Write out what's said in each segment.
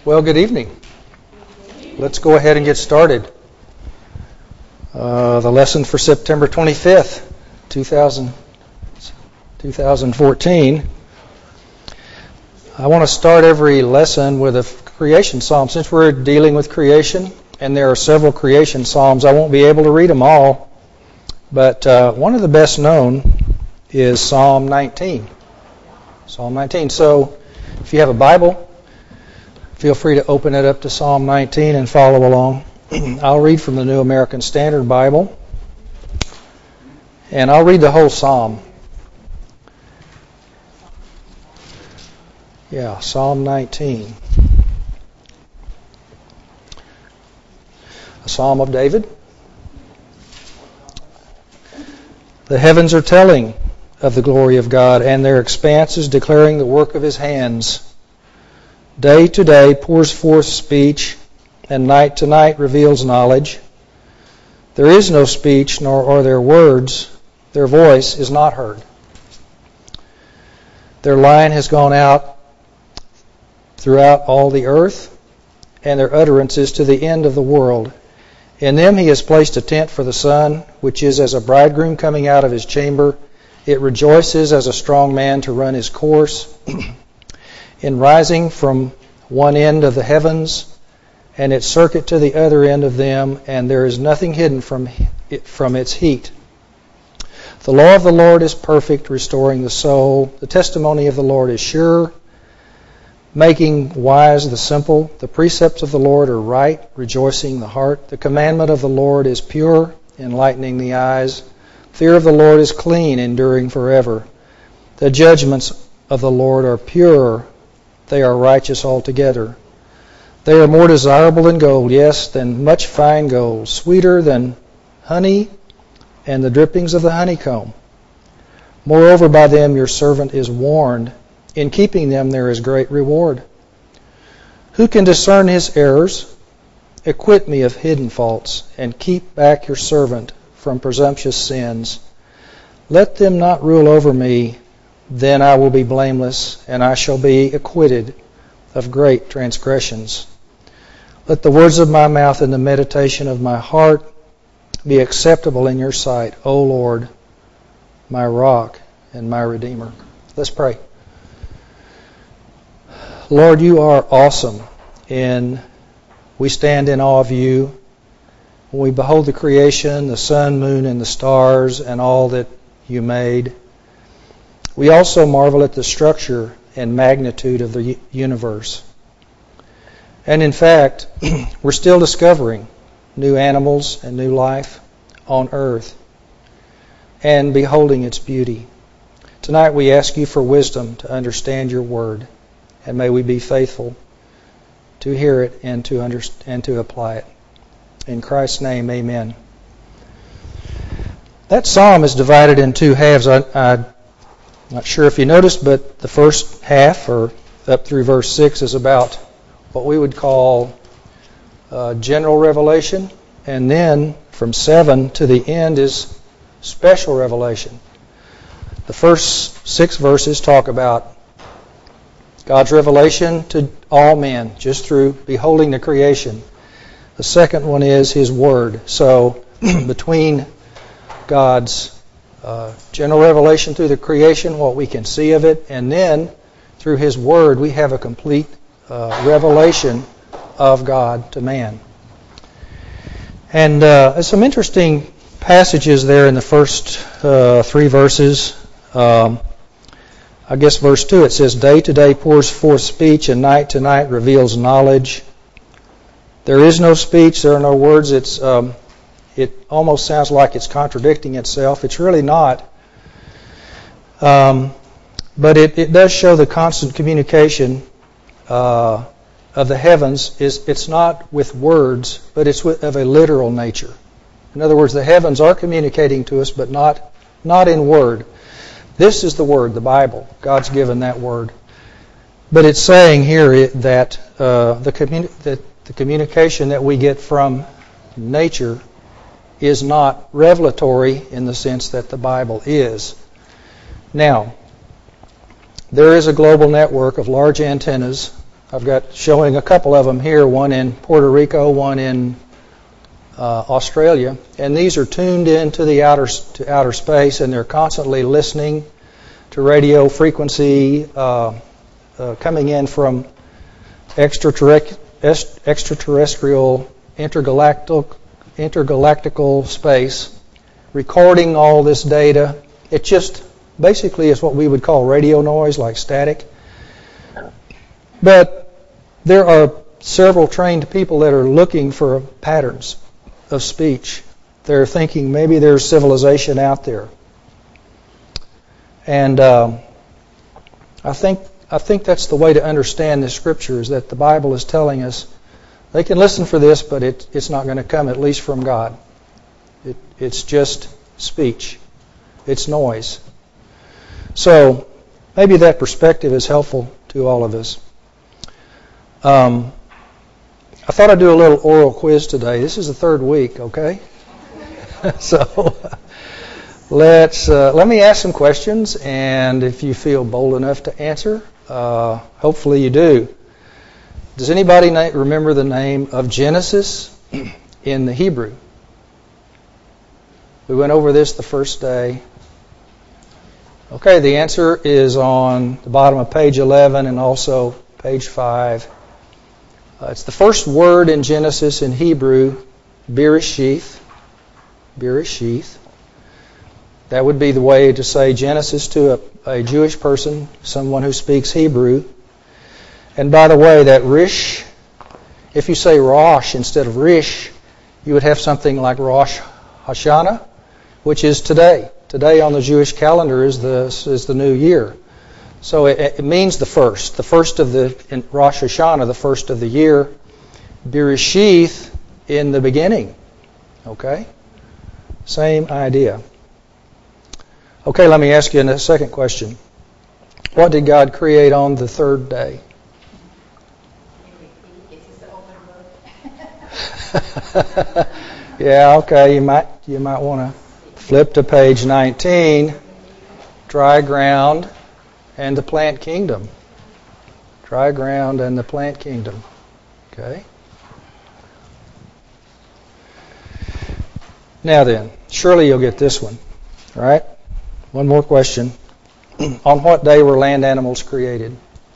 Well, good evening. Let's go ahead and get started. The lesson for September 25th, 2014. I want to start every lesson with a creation psalm. Since we're dealing with creation, and there are several creation psalms, I won't be able to read them all, but one of the best known is Psalm 19. Psalm 19. So if you have a Bible, feel free to open it up to Psalm 19 and follow along. I'll read from the New American Standard Bible, and I'll read the whole psalm. Yeah, Psalm 19. A psalm of David. The heavens are telling of the glory of God, and their expanses declaring the work of His hands. Day to day pours forth speech, and night to night reveals knowledge. There is no speech, nor are there words. Their voice is not heard. Their line has gone out throughout all the earth, and their utterance is to the end of the world. In them He has placed a tent for the sun, which is as a bridegroom coming out of his chamber. It rejoices as a strong man to run his course. In rising from one end of the heavens, and its circuit to the other end of them, and there is nothing hidden from its heat. The law of the Lord is perfect, restoring the soul. The testimony of the Lord is sure, making wise the simple. The precepts of the Lord are right, rejoicing the heart. The commandment of the Lord is pure, enlightening the eyes. Fear of the Lord is clean, enduring forever. The judgments of the Lord are pure. They are righteous altogether. They are more desirable than gold, yes, than much fine gold, sweeter than honey and the drippings of the honeycomb. Moreover, by them your servant is warned. In keeping them there is great reward. Who can discern his errors? Acquit me of hidden faults, and keep back your servant from presumptuous sins. Let them not rule over me. Then I will be blameless, and I shall be acquitted of great transgressions. Let the words of my mouth and the meditation of my heart be acceptable in your sight, O Lord, my rock and my redeemer. Let's pray. Lord, you are awesome, and we stand in awe of you. When we behold the creation, the sun, moon, and the stars, and all that you made, we also marvel at the structure and magnitude of the universe. And in fact, we're still discovering new animals and new life on earth and beholding its beauty. Tonight we ask you for wisdom to understand your word, and may we be faithful to hear it and to apply it. In Christ's name, amen. That psalm is divided in two halves. I'm not sure if you noticed, but the first half, or up through verse 6, is about what we would call general revelation. And then from 7 to the end is special revelation. The first 6 verses talk about God's revelation to all men, just through beholding the creation. The second one is His Word. So between God's general revelation through the creation, what we can see of it, and then through His Word we have a complete revelation of God to man. And there's some interesting passages there in the first 3 verses. I guess verse 2, it says, Day to day pours forth speech, and night to night reveals knowledge. There is no speech, there are no words. It almost sounds like it's contradicting itself. It's really not. But it does show the constant communication of the heavens. It's not with words, but it's of a literal nature. In other words, the heavens are communicating to us, but not in word. This is the Word, the Bible. God's given that Word. But it's saying here that the communication that we get from nature is not revelatory in the sense that the Bible is. Now, there is a global network of large antennas I've got showing a couple of them here, one in Puerto Rico, one in Australia, and these are tuned into the outer space, and they're constantly listening to radio frequency coming in from extraterrestrial intergalactical space, recording all this data. It just basically is what we would call radio noise, like static. But there are several trained people that are looking for patterns of speech. They're thinking maybe there's civilization out there. And I think that's the way to understand this scripture, is that the Bible is telling us they can listen for this, but it's not going to come, at least from God. It's just speech. It's noise. So maybe that perspective is helpful to all of us. I thought I'd do a little oral quiz today. This is the third week, okay? So let me ask some questions, and if you feel bold enough to answer, hopefully you do. Does anybody remember the name of Genesis in the Hebrew? We went over this the first day. Okay, the answer is on the bottom of page 11 and also page 5. It's the first word in Genesis in Hebrew, Bereshith. Bereshith. That would be the way to say Genesis to a Jewish person, someone who speaks Hebrew. And by the way, that Rish, if you say Rosh instead of Rish, you would have something like Rosh Hashanah, which is today. Today on the Jewish calendar is the new year. So it means the first of in Rosh Hashanah, the first of the year. Bereshith, in the beginning. Okay? Same idea. Okay, let me ask you a second question. What did God create on the third day? Yeah, okay, you might want to flip to page 19. Dry ground and the plant kingdom. Dry ground and the plant kingdom. Okay. Now then, surely you'll get this one. All right? One more question. On what day were land animals created?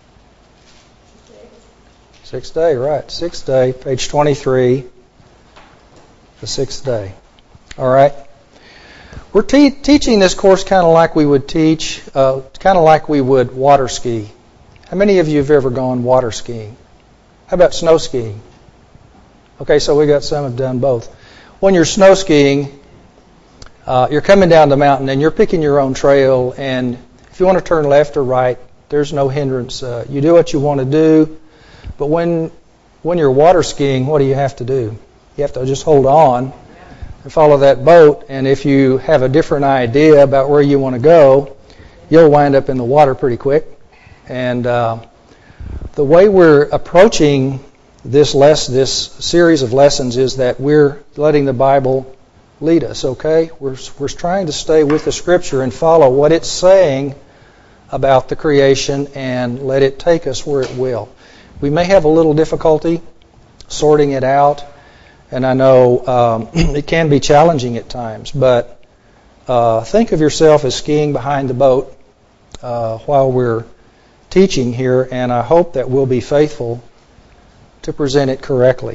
Sixth day, right. Sixth day, page 23. The sixth day. All right. We're teaching this course kind of like we would teach, kind of like we would water ski. How many of you have ever gone water skiing? How about snow skiing? Okay, so we got some have done both. When you're snow skiing, you're coming down the mountain and you're picking your own trail, and if you want to turn left or right, there's no hindrance. You do what you want to do, but when you're water skiing, what do you have to do? You have to just hold on and follow that boat, and if you have a different idea about where you want to go, you'll wind up in the water pretty quick. And the way we're approaching this series of lessons is that we're letting the Bible lead us, okay? We're trying to stay with the Scripture and follow what it's saying about the creation and let it take us where it will. We may have a little difficulty sorting it out, and I know it can be challenging at times, but think of yourself as skiing behind the boat while we're teaching here, and I hope that we'll be faithful to present it correctly.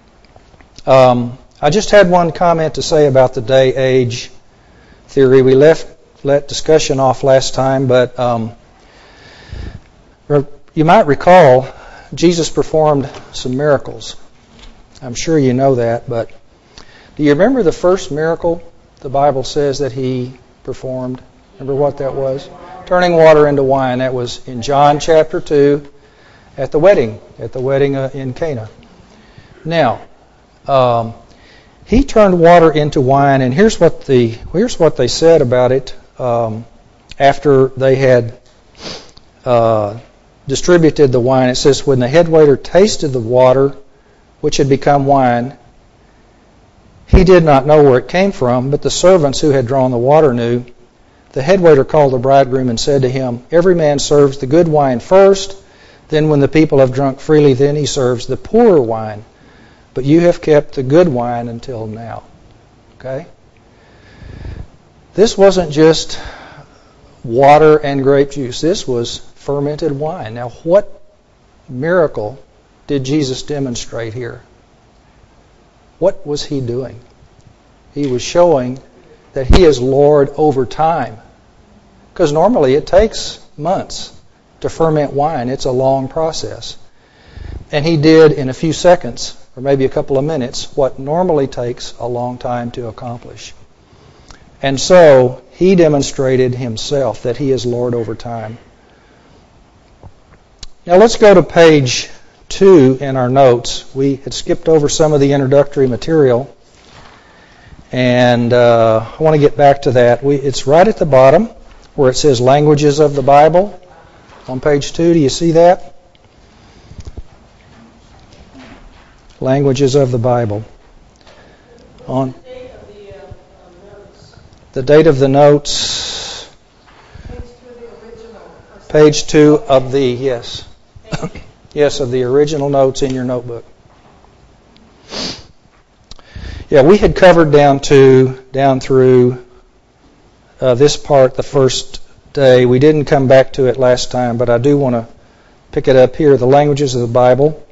I just had one comment to say about the day-age theory. We let discussion off last time, but you might recall Jesus performed some miracles. I'm sure you know that, but do you remember the first miracle the Bible says that he performed? Remember what that was? Turning water into wine. That was in John chapter 2 at the wedding in Cana. Now, he turned water into wine, and here's what they said about it after they had distributed the wine. It says, when the head waiter tasted the water, which had become wine, he did not know where it came from, but the servants who had drawn the water knew. The head waiter called the bridegroom and said to him, every man serves the good wine first, Then when the people have drunk freely, then he serves the poorer wine. But you have kept the good wine until now. Okay? This wasn't just water and grape juice. This was fermented wine. Now, what miracle did Jesus demonstrate here? What was he doing? He was showing that he is Lord over time. Because normally it takes months to ferment wine. It's a long process. And he did in a few seconds, or maybe a couple of minutes, what normally takes a long time to accomplish. And so he demonstrated himself that he is Lord over time. Now let's go to page 2 in our notes. We had skipped over some of the introductory material, and I want to get back to that. It's right at the bottom where it says Languages of the Bible on page 2. Do you see that? Languages of the Bible. On the date of the notes. Page 2 of the yes. Yes, of the original notes in your notebook. Yeah, we had covered down through this part the first day. We didn't come back to it last time, but I do want to pick it up here. The languages of the Bible.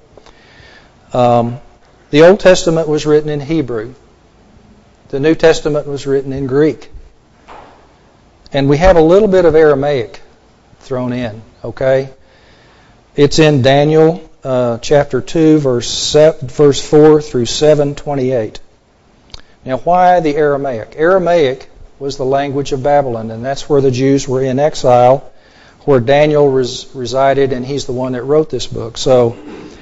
The Old Testament was written in Hebrew. The New Testament was written in Greek. And we have a little bit of Aramaic thrown in, okay? It's in Daniel chapter 2, verse 4 through 7:28. Now, why the Aramaic? Aramaic was the language of Babylon, and that's where the Jews were in exile, where Daniel resided, and he's the one that wrote this book. So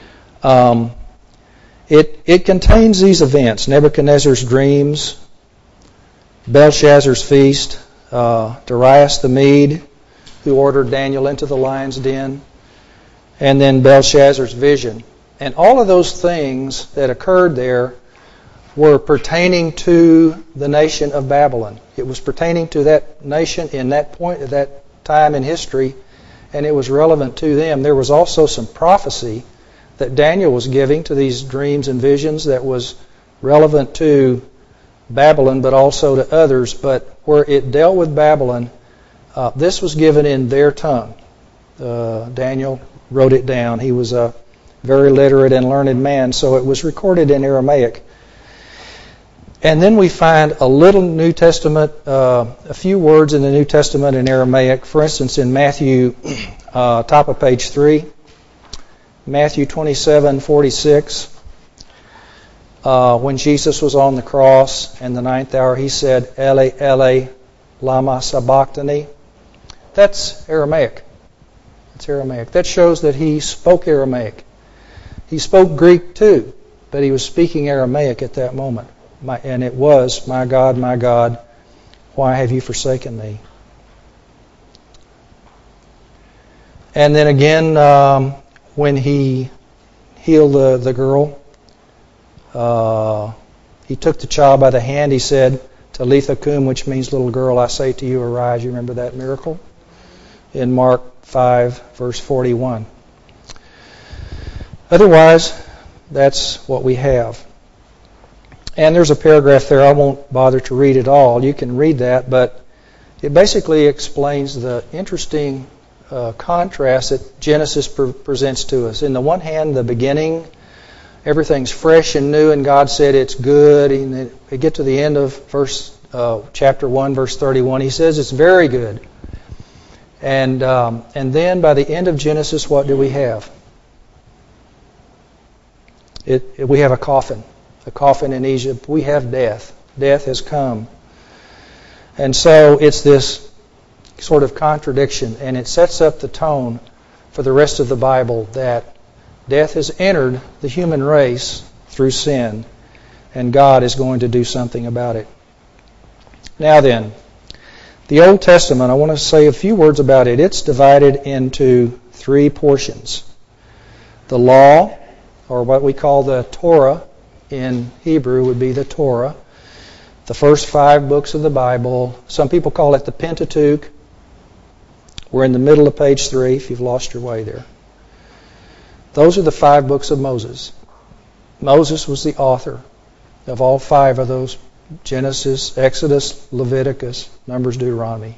it contains these events: Nebuchadnezzar's dreams, Belshazzar's feast, Darius the Mede, who ordered Daniel into the lion's den, and then Belshazzar's vision. And all of those things that occurred there were pertaining to the nation of Babylon. It was pertaining to that nation in that point, at that time in history, and it was relevant to them. There was also some prophecy that Daniel was giving to these dreams and visions that was relevant to Babylon, but also to others. But where it dealt with Babylon, this was given in their tongue. Daniel wrote it down. He was a very literate and learned man, so it was recorded in Aramaic. And then we find a little New Testament, a few words in the New Testament in Aramaic. For instance, in Matthew, top of page 3, Matthew 27:46, when Jesus was on the cross in the 9th hour, he said, Ele, Ele, lama sabachthani. That's Aramaic. It's Aramaic. That shows that he spoke Aramaic. He spoke Greek too, but he was speaking Aramaic at that moment. And it was, my God, why have you forsaken me? And then again, when he healed the girl, he took the child by the hand. He said, Talitha cum, which means little girl, I say to you, arise. You remember that miracle? In Mark 5, verse 41. Otherwise, that's what we have. And there's a paragraph there. I won't bother to read it all. You can read that, but it basically explains the interesting contrast that Genesis presents to us. In the one hand, the beginning, everything's fresh and new, and God said it's good. And we get to the end of chapter 1, verse 31. He says it's very good. And then by the end of Genesis, what do we have? We have a coffin. A coffin in Egypt. We have death. Death has come. And so it's this sort of contradiction, and it sets up the tone for the rest of the Bible that death has entered the human race through sin, and God is going to do something about it. Now then, the Old Testament, I want to say a few words about it. It's divided into 3 portions. The law, or what we call the Torah, in Hebrew would be the Torah, the first 5 books of the Bible. Some people call it the Pentateuch. We're in the middle of page 3 if you've lost your way there. Those are the 5 books of Moses. Moses was the author of all 5 of those: Genesis, Exodus, Leviticus, Numbers, Deuteronomy.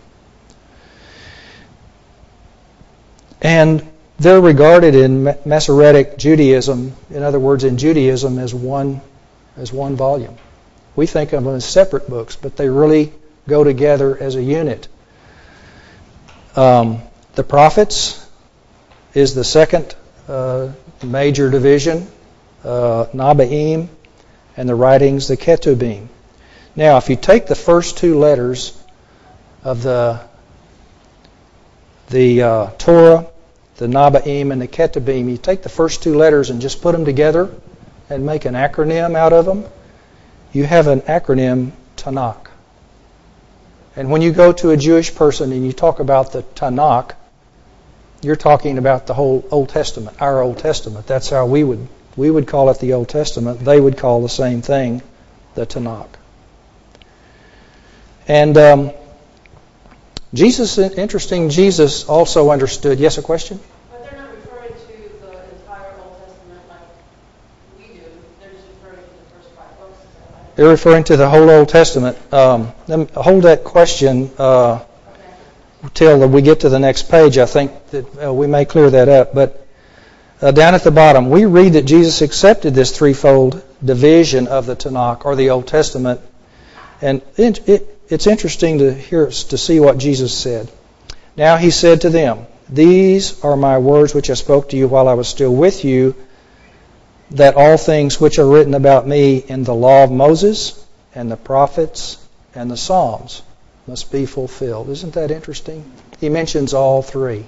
And they're regarded in Masoretic Judaism, in other words, in Judaism, as one volume. We think of them as separate books, but they really go together as a unit. The prophets is the second major division, Nabaim, and the writings, the Ketubim. Now, if you take the first 2 letters of the Torah, the Nabaim and the Ketubim, you take the first 2 letters and just put them together and make an acronym out of them, you have an acronym, Tanakh. And when you go to a Jewish person and you talk about the Tanakh, you're talking about the whole Old Testament, our Old Testament. That's how we would call it the Old Testament. They would call the same thing the Tanakh. And Jesus also understood. Yes, a question? But they're not referring to the entire Old Testament like we do. They're just referring to the first 5 books. Is that right? They're referring to the whole Old Testament. Hold that question till we get to the next page. I think that we may clear that up. But down at the bottom, we read that Jesus accepted this threefold division of the Tanakh, or the Old Testament. And it's interesting to see what Jesus said. Now he said to them, "These are my words which I spoke to you while I was still with you, that all things which are written about me in the law of Moses and the prophets and the Psalms must be fulfilled." Isn't that interesting? He mentions all 3.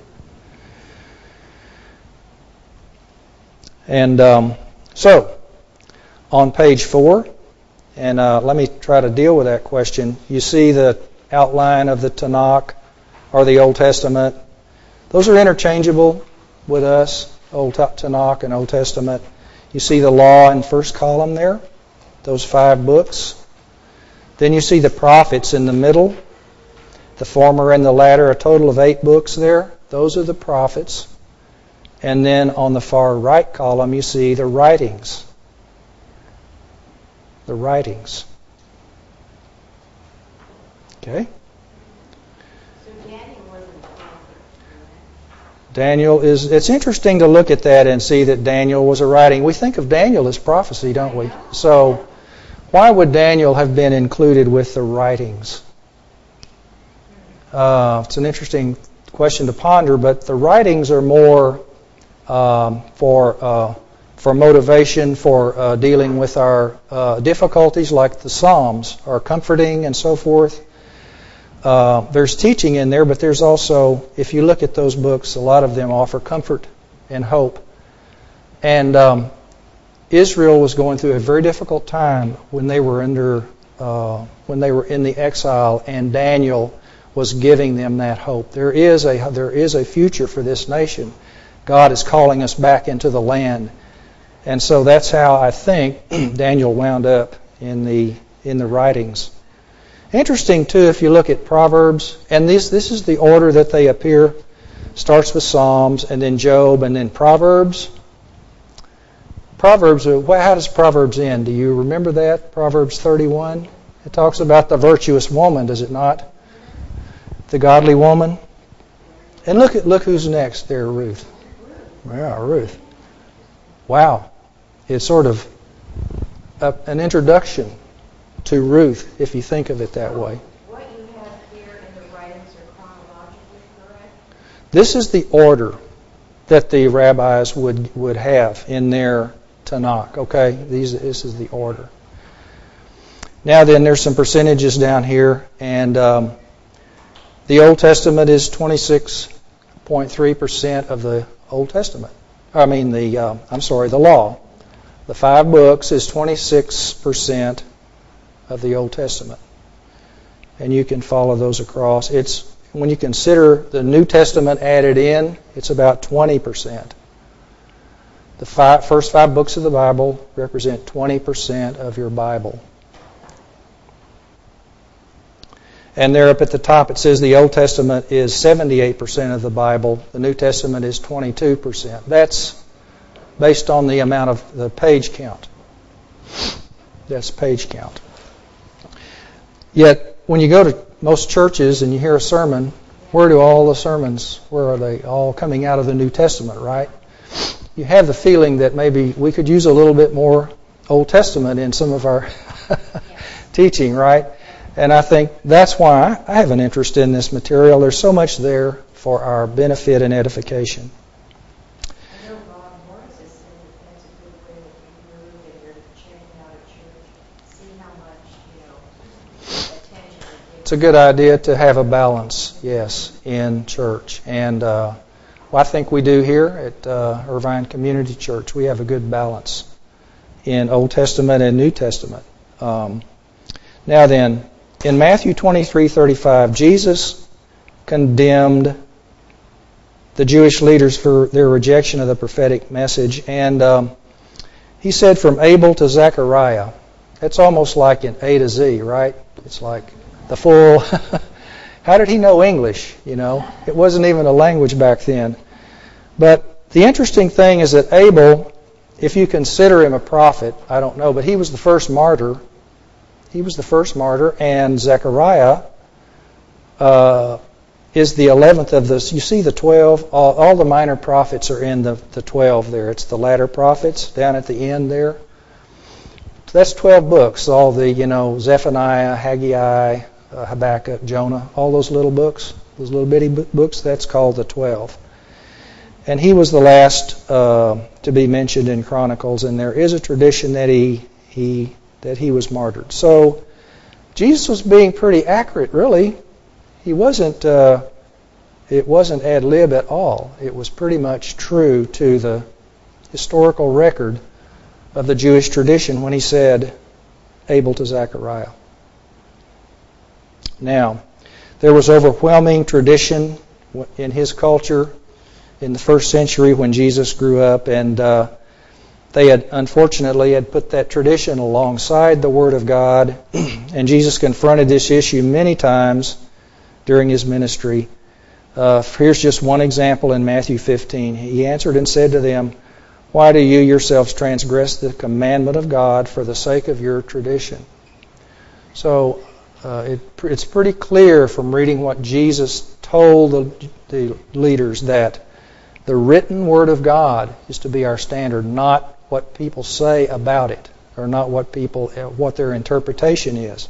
And so, on page 4, and let me try to deal with that question. You see the outline of the Tanakh, or the Old Testament. Those are interchangeable with us, Old Tanakh and Old Testament. You see the law in first column there, those 5 books. Then you see the prophets in the middle, the former and the latter, a total of 8 books there. Those are the prophets. And then on the far right column, you see the writings. The writings. Okay? So Daniel wasn't a prophet. Daniel is, it's interesting to look at that and see that Daniel was a writing. We think of Daniel as prophecy, don't we? So why would Daniel have been included with the writings? It's an interesting question to ponder, but the writings are more for motivation, for dealing with our difficulties, like the Psalms are comforting and so forth. There's teaching in there, but there's also, if you look at those books, a lot of them offer comfort and hope. And Israel was going through a very difficult time when they were in the exile, and Daniel was giving them that hope. There is a future for this nation. God is calling us back into the land. And so that's how I think Daniel wound up in the writings. Interesting too, if you look at Proverbs, and this is the order that they appear. Starts with Psalms, and then Job, and then Proverbs. How does Proverbs end? Do you remember that? Proverbs 31. It talks about the virtuous woman, does it not? The godly woman. And look who's next there, Ruth. Yeah, Ruth. Wow. It's sort of an introduction to Ruth, if you think of it that way. What you have here in the writings are chronologically correct? This is the order that the rabbis would have in their Tanakh. Okay, this is the order. Now then, there's some percentages down here, and the Old Testament is 26.3% of the Old Testament. The law. The 5 books is 26% of the Old Testament. And you can follow those across. It's when you consider the New Testament added in, it's about 20%. The first 5 books of the Bible represent 20% of your Bible. And there up at the top it says the Old Testament is 78% of the Bible. The New Testament is 22%. based on the amount of the page count. That's page count. Yet, when you go to most churches and you hear a sermon, where do all the sermons, where are they? All coming out of the New Testament, right? You have the feeling that maybe we could use a little bit more Old Testament in some of our teaching, right? And I think that's why I have an interest in this material. There's so much there for our benefit and edification. I know Bob Morris has said that that's a good way that you move and you're checking out a church, see how much, attention. It's a good idea to have a balance, yes, in church. And I think we do here at Irvine Community Church. We have a good balance in Old Testament and New Testament. Now then, in Matthew 23:35, Jesus condemned the Jewish leaders for their rejection of the prophetic message. And he said from Abel to Zechariah. It's almost like an A to Z, right? It's like the full... How did he know English? It wasn't even a language back then. But the interesting thing is that Abel, if you consider him a prophet, I don't know, but he was the first martyr. He was the first martyr, and Zechariah is the 11th of this. You see the 12, all the minor prophets are in the 12 there. It's the latter prophets down at the end there. So that's 12 books, all the, Zephaniah, Haggai, Habakkuk, Jonah, all those little books, those little bitty books, that's called the 12. And he was the last to be mentioned in Chronicles, and there is a tradition that he was martyred. So Jesus was being pretty accurate, really. He wasn't. It wasn't ad lib at all. It was pretty much true to the historical record of the Jewish tradition when he said Abel to Zechariah. Now, there was overwhelming tradition in his culture in the first century when Jesus grew up, and they had unfortunately put that tradition alongside the Word of God, and Jesus confronted this issue many times during his ministry. Here's just one example in Matthew 15. He answered and said to them, "Why do you yourselves transgress the commandment of God for the sake of your tradition?" So it's pretty clear from reading what Jesus told the leaders that the written Word of God is to be our standard, not what people say about it, or not what their interpretation is.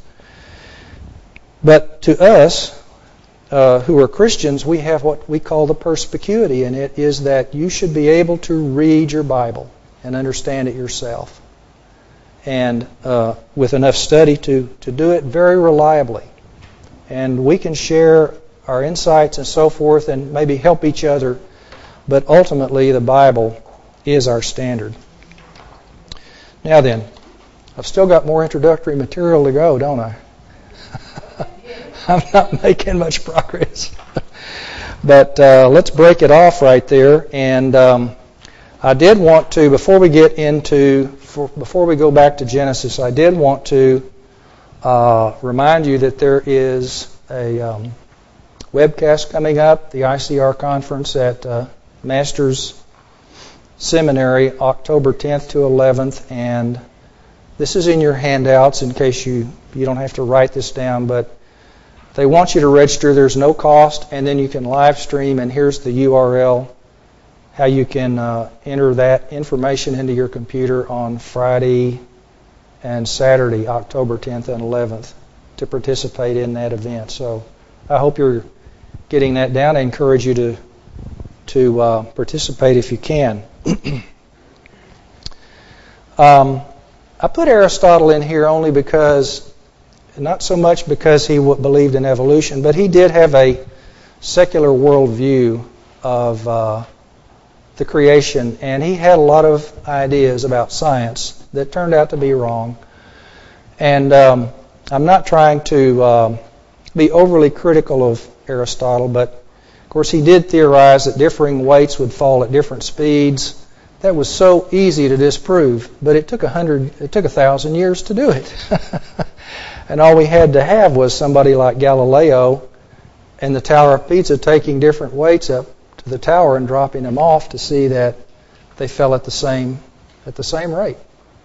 But to us, who are Christians, we have what we call the perspicuity, and it is that you should be able to read your Bible and understand it yourself, and with enough study to do it very reliably. And we can share our insights and so forth and maybe help each other, but ultimately the Bible is our standard. Now then, I've still got more introductory material to go, don't I? I'm not making much progress. But let's break it off right there. And I did want to, before we go back to Genesis, I did want to remind you that there is a webcast coming up, the ICR conference at Masters Seminary, October 10th to 11th. And this is in your handouts in case you don't have to write this down, but they want you to register. There's no cost, and then you can live stream, and here's the URL, how you can enter that information into your computer on Friday and Saturday, October 10th and 11th, to participate in that event. So I hope you're getting that down. I encourage you to participate if you can. I put Aristotle in here only because, not so much because he believed in evolution, but he did have a secular worldview of the creation, and he had a lot of ideas about science that turned out to be wrong. And I'm not trying to be overly critical of Aristotle, but of course he did theorize that differing weights would fall at different speeds. That was so easy to disprove, but it took 1,000 years to do it. And all we had to have was somebody like Galileo and the Tower of Pisa taking different weights up to the tower and dropping them off to see that they fell at the same rate.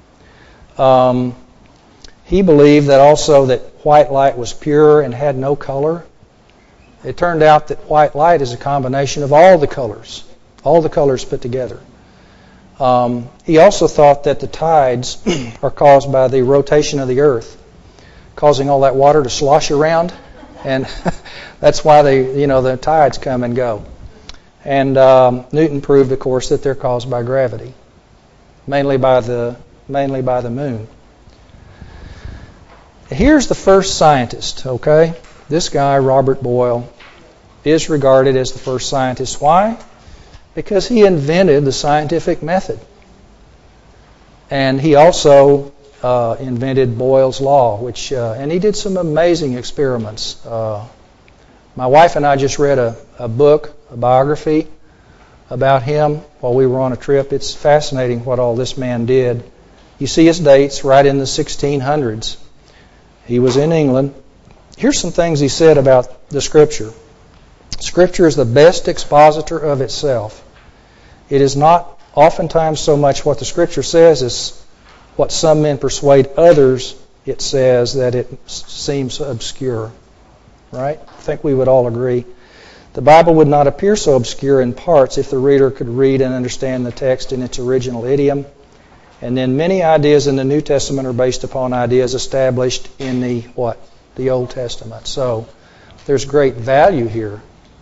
He believed that also that white light was pure and had no color. It turned out that white light is a combination of all the colors put together. He also thought that the tides are caused by the rotation of the earth, causing all that water to slosh around, and that's why the tides come and go. And Newton proved, of course, that they're caused by gravity, mainly by the moon. Here's the first scientist, okay? This guy, Robert Boyle, is regarded as the first scientist. Why? Because he invented the scientific method. And he also invented Boyle's law, and he did some amazing experiments. My wife and I just read a book, a biography about him while we were on a trip. It's fascinating what all this man did. You see his dates right in the 1600s. He was in England. Here's some things he said about the Scripture. Scripture is the best expositor of itself. It is not oftentimes so much what the Scripture says as what some men persuade others it says, that it seems obscure. Right? I think we would all agree. The Bible would not appear so obscure in parts if the reader could read and understand the text in its original idiom. And then many ideas in the New Testament are based upon ideas established in the Old Testament. So there's great value here.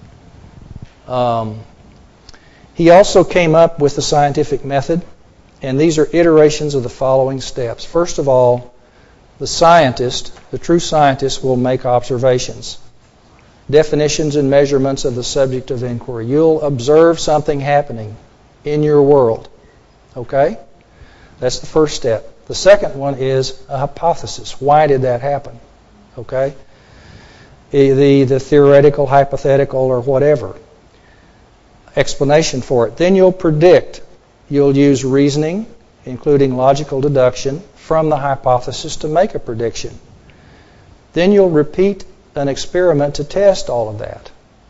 He also came up with the scientific method, and these are iterations of the following steps. First of all, the true scientist, will make observations, definitions and measurements of the subject of inquiry. You'll observe something happening in your world. Okay? That's the first step. The second one is a hypothesis. Why did that happen? Okay? The theoretical, hypothetical, or whatever explanation for it. Then you'll predict. You'll use reasoning, including logical deduction, from the hypothesis to make a prediction. Then you'll repeat an experiment to test all of that.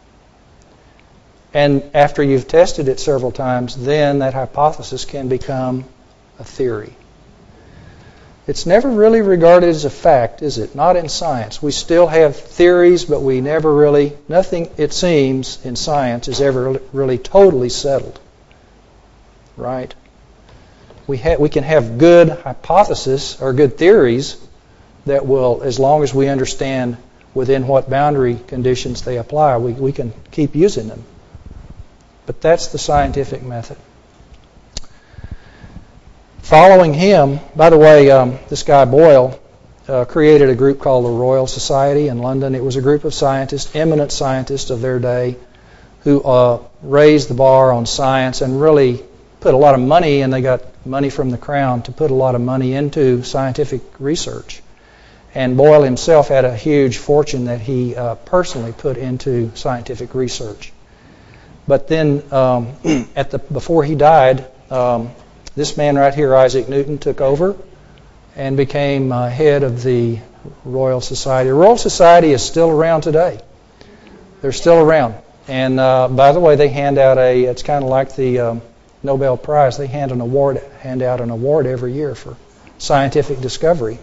And after you've tested it several times, then that hypothesis can become a theory. It's never really regarded as a fact, is it? Not in science. We still have theories, but we never really, nothing, it seems, in science is ever really totally settled. Right? We can have good hypotheses or good theories that will, as long as we understand within what boundary conditions they apply, we can keep using them. But that's the scientific method. Following him, by the way, this guy Boyle created a group called the Royal Society in London. It was a group of scientists, eminent scientists of their day, who raised the bar on science and really put a lot of money, and they got money from the Crown to put a lot of money into scientific research. And Boyle himself had a huge fortune that he personally put into scientific research. But then, before he died, this man right here, Isaac Newton, took over and became head of the Royal Society. The Royal Society is still around today. They're still around. And by the way, they hand out it's kind of like the Nobel Prize. They hand out an award every year for scientific discovery.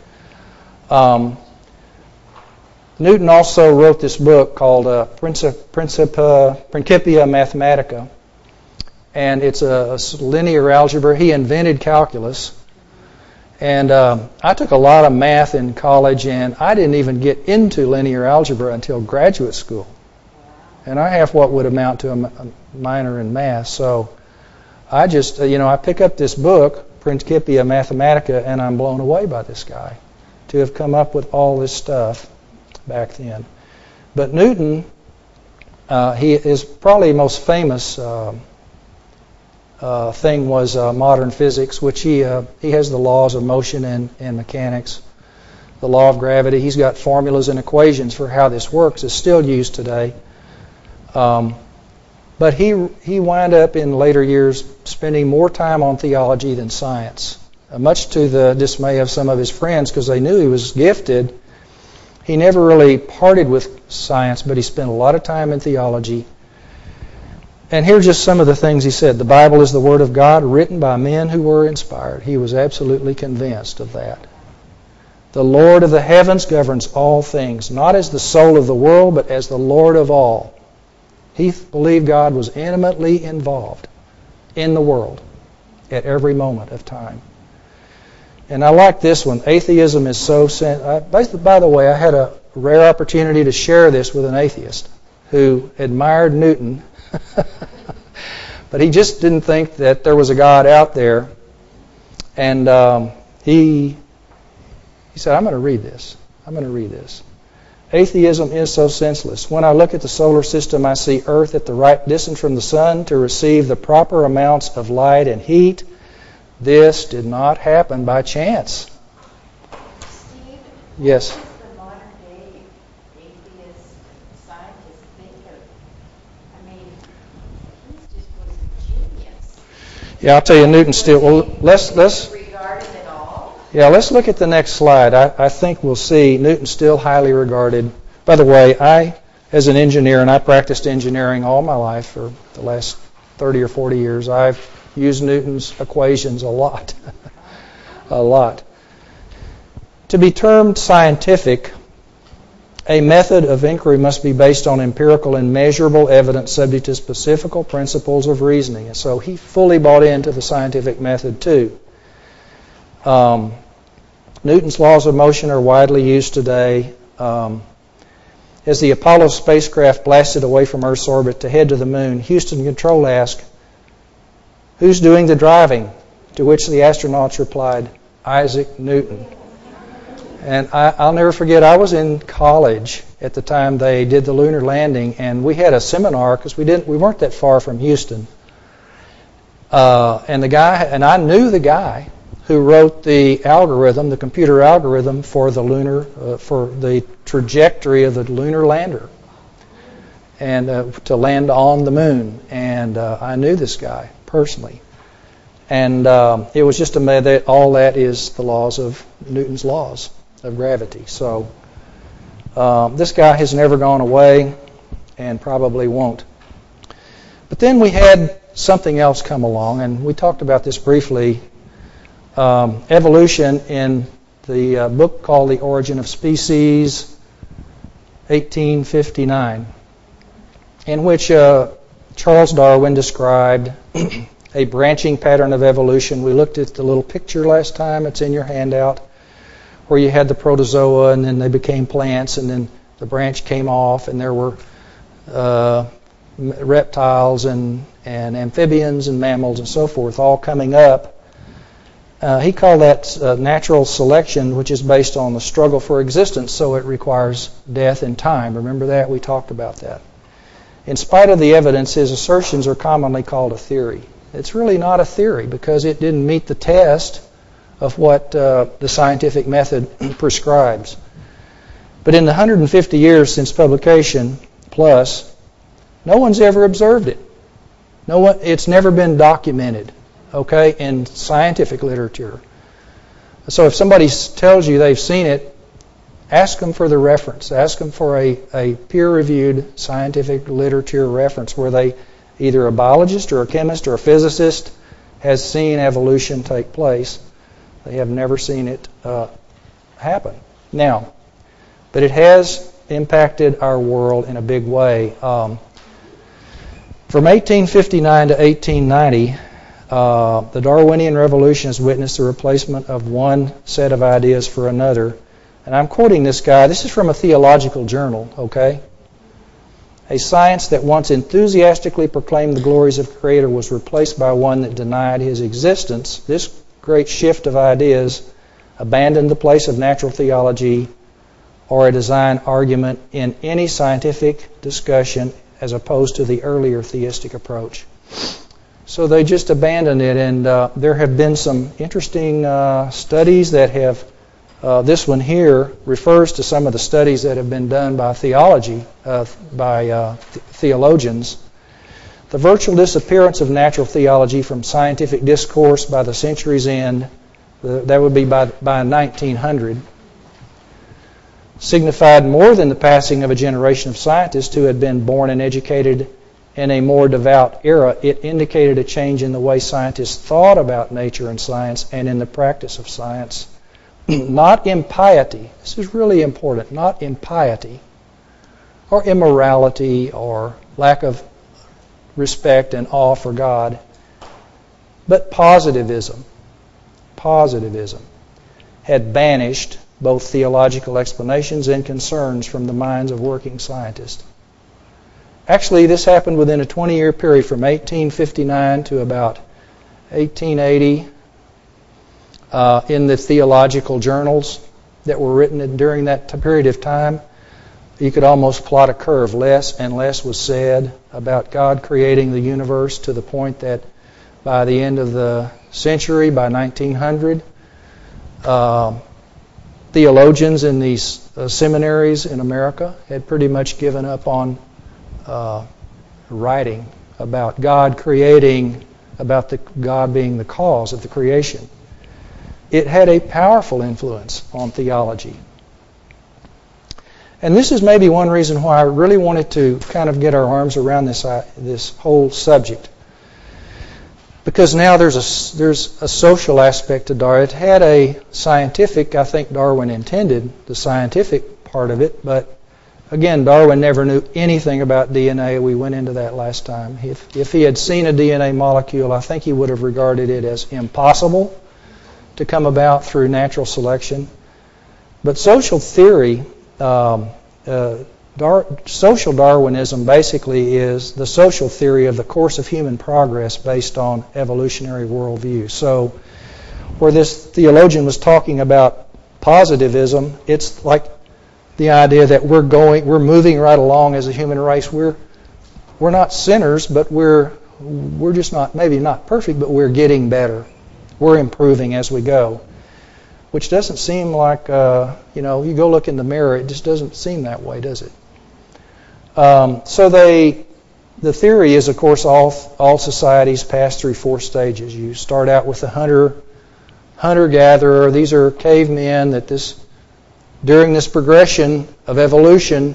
Newton also wrote this book called Principia Mathematica. And it's a linear algebra. He invented calculus. And I took a lot of math in college, and I didn't even get into linear algebra until graduate school. And I have what would amount to a minor in math. So I just, I pick up this book, Principia Mathematica, and I'm blown away by this guy to have come up with all this stuff back then. But Newton, he is probably most famous thing was modern physics, which he has the laws of motion and mechanics, the law of gravity. He's got formulas and equations for how this works. It's still used today. But he wound up in later years spending more time on theology than science, much to the dismay of some of his friends because they knew he was gifted. He never really parted with science, but he spent a lot of time in theology. And here are just some of the things he said. The Bible is the Word of God written by men who were inspired. He was absolutely convinced of that. The Lord of the heavens governs all things, not as the soul of the world, but as the Lord of all. He believed God was intimately involved in the world at every moment of time. And I like this one. Atheism is so... By the way, I had a rare opportunity to share this with an atheist who admired Newton, but he just didn't think that there was a God out there. And he said, I'm going to read this. I'm going to read this. Atheism is so senseless. When I look at the solar system, I see Earth at the right distance from the sun to receive the proper amounts of light and heat. This did not happen by chance. Steve, yes. what does the modern day atheist scientist think of? I mean, he just was a genius. Yeah, I'll tell you, Newton still. Well, let's Regarded at all? Yeah, let's look at the next slide. I think we'll see Newton's still highly regarded. By the way, I, as an engineer, and I practiced engineering all my life for the last 30 or 40 years, I've used Newton's equations a lot. A lot. To be termed scientific, a method of inquiry must be based on empirical and measurable evidence subject to specific principles of reasoning. And so he fully bought into the scientific method too. Newton's laws of motion are widely used today. As the Apollo spacecraft blasted away from Earth's orbit to head to the moon, Houston Control asked, "Who's doing the driving?" To which the astronauts replied, "Isaac Newton." And I'll never forget, I was in college at the time they did the lunar landing, and we had a seminar because we weren't that far from Houston. And I knew the guy who wrote the algorithm, the computer algorithm for the for the trajectory of the lunar lander, and to land on the moon. And I knew this guy personally. And it was just amazing that all that is the laws of Newton's laws of gravity. So this guy has never gone away and probably won't. But then we had something else come along, and we talked about this briefly. Evolution in the book called The Origin of Species, 1859, in which Charles Darwin described a branching pattern of evolution. We looked at the little picture last time. It's in your handout, where you had the protozoa, and then they became plants, and then the branch came off, and there were reptiles and amphibians and mammals and so forth all coming up. He called that natural selection, which is based on the struggle for existence, so it requires death and time. Remember that? We talked about that. In spite of the evidence, his assertions are commonly called a theory. It's really not a theory because it didn't meet the test of what the scientific method prescribes. But in the 150 years since publication, plus, no one's ever observed it. It's never been documented. Okay, in scientific literature. So if somebody tells you they've seen it, ask them for the reference. Ask them for a peer-reviewed scientific literature reference where they, either a biologist or a chemist or a physicist, has seen evolution take place. They have never seen it happen. Now, but it has impacted our world in a big way. From 1859 to 1890, the Darwinian Revolution has witnessed the replacement of one set of ideas for another. And I'm quoting this guy. This is from a theological journal, okay? A science that once enthusiastically proclaimed the glories of the Creator was replaced by one that denied His existence. This great shift of ideas abandoned the place of natural theology or a design argument in any scientific discussion as opposed to the earlier theistic approach. So they just abandoned it, and there have been some interesting studies that have, this one here refers to some of the studies that have been done by theologians. The virtual disappearance of natural theology from scientific discourse by the century's end, that would be by 1900, signified more than the passing of a generation of scientists who had been born and educated in a more devout era, it indicated a change in the way scientists thought about nature and science and in the practice of science. Not impiety. This is really important. Not impiety or immorality or lack of respect and awe for God, but positivism. Positivism had banished both theological explanations and concerns from the minds of working scientists. Actually, this happened within a 20-year period from 1859 to about 1880 in the theological journals that were written during that period of time. You could almost plot a curve. Less and less was said about God creating the universe to the point that by the end of the century, by 1900, theologians in these seminaries in America had pretty much given up on writing about God creating, about God being the cause of the creation. It had a powerful influence on theology. And this is maybe one reason why I really wanted to kind of get our arms around this whole subject. Because now there's a social aspect to Darwin. It had a scientific, I think Darwin intended the scientific part of it, but again, Darwin never knew anything about DNA. We went into that last time. If he had seen a DNA molecule, I think he would have regarded it as impossible to come about through natural selection. But social theory, social Darwinism basically is the social theory of the course of human progress based on evolutionary worldview. So where this theologian was talking about positivism, it's like the idea that we're moving right along as a human race. We're not sinners, but we're just maybe not perfect, but we're getting better. We're improving as we go. Which doesn't seem like, you go look in the mirror, it just doesn't seem that way, does it? So the theory is, of course, all societies pass through 4 stages. You start out with the hunter-gatherer. These are cavemen that during this progression of evolution,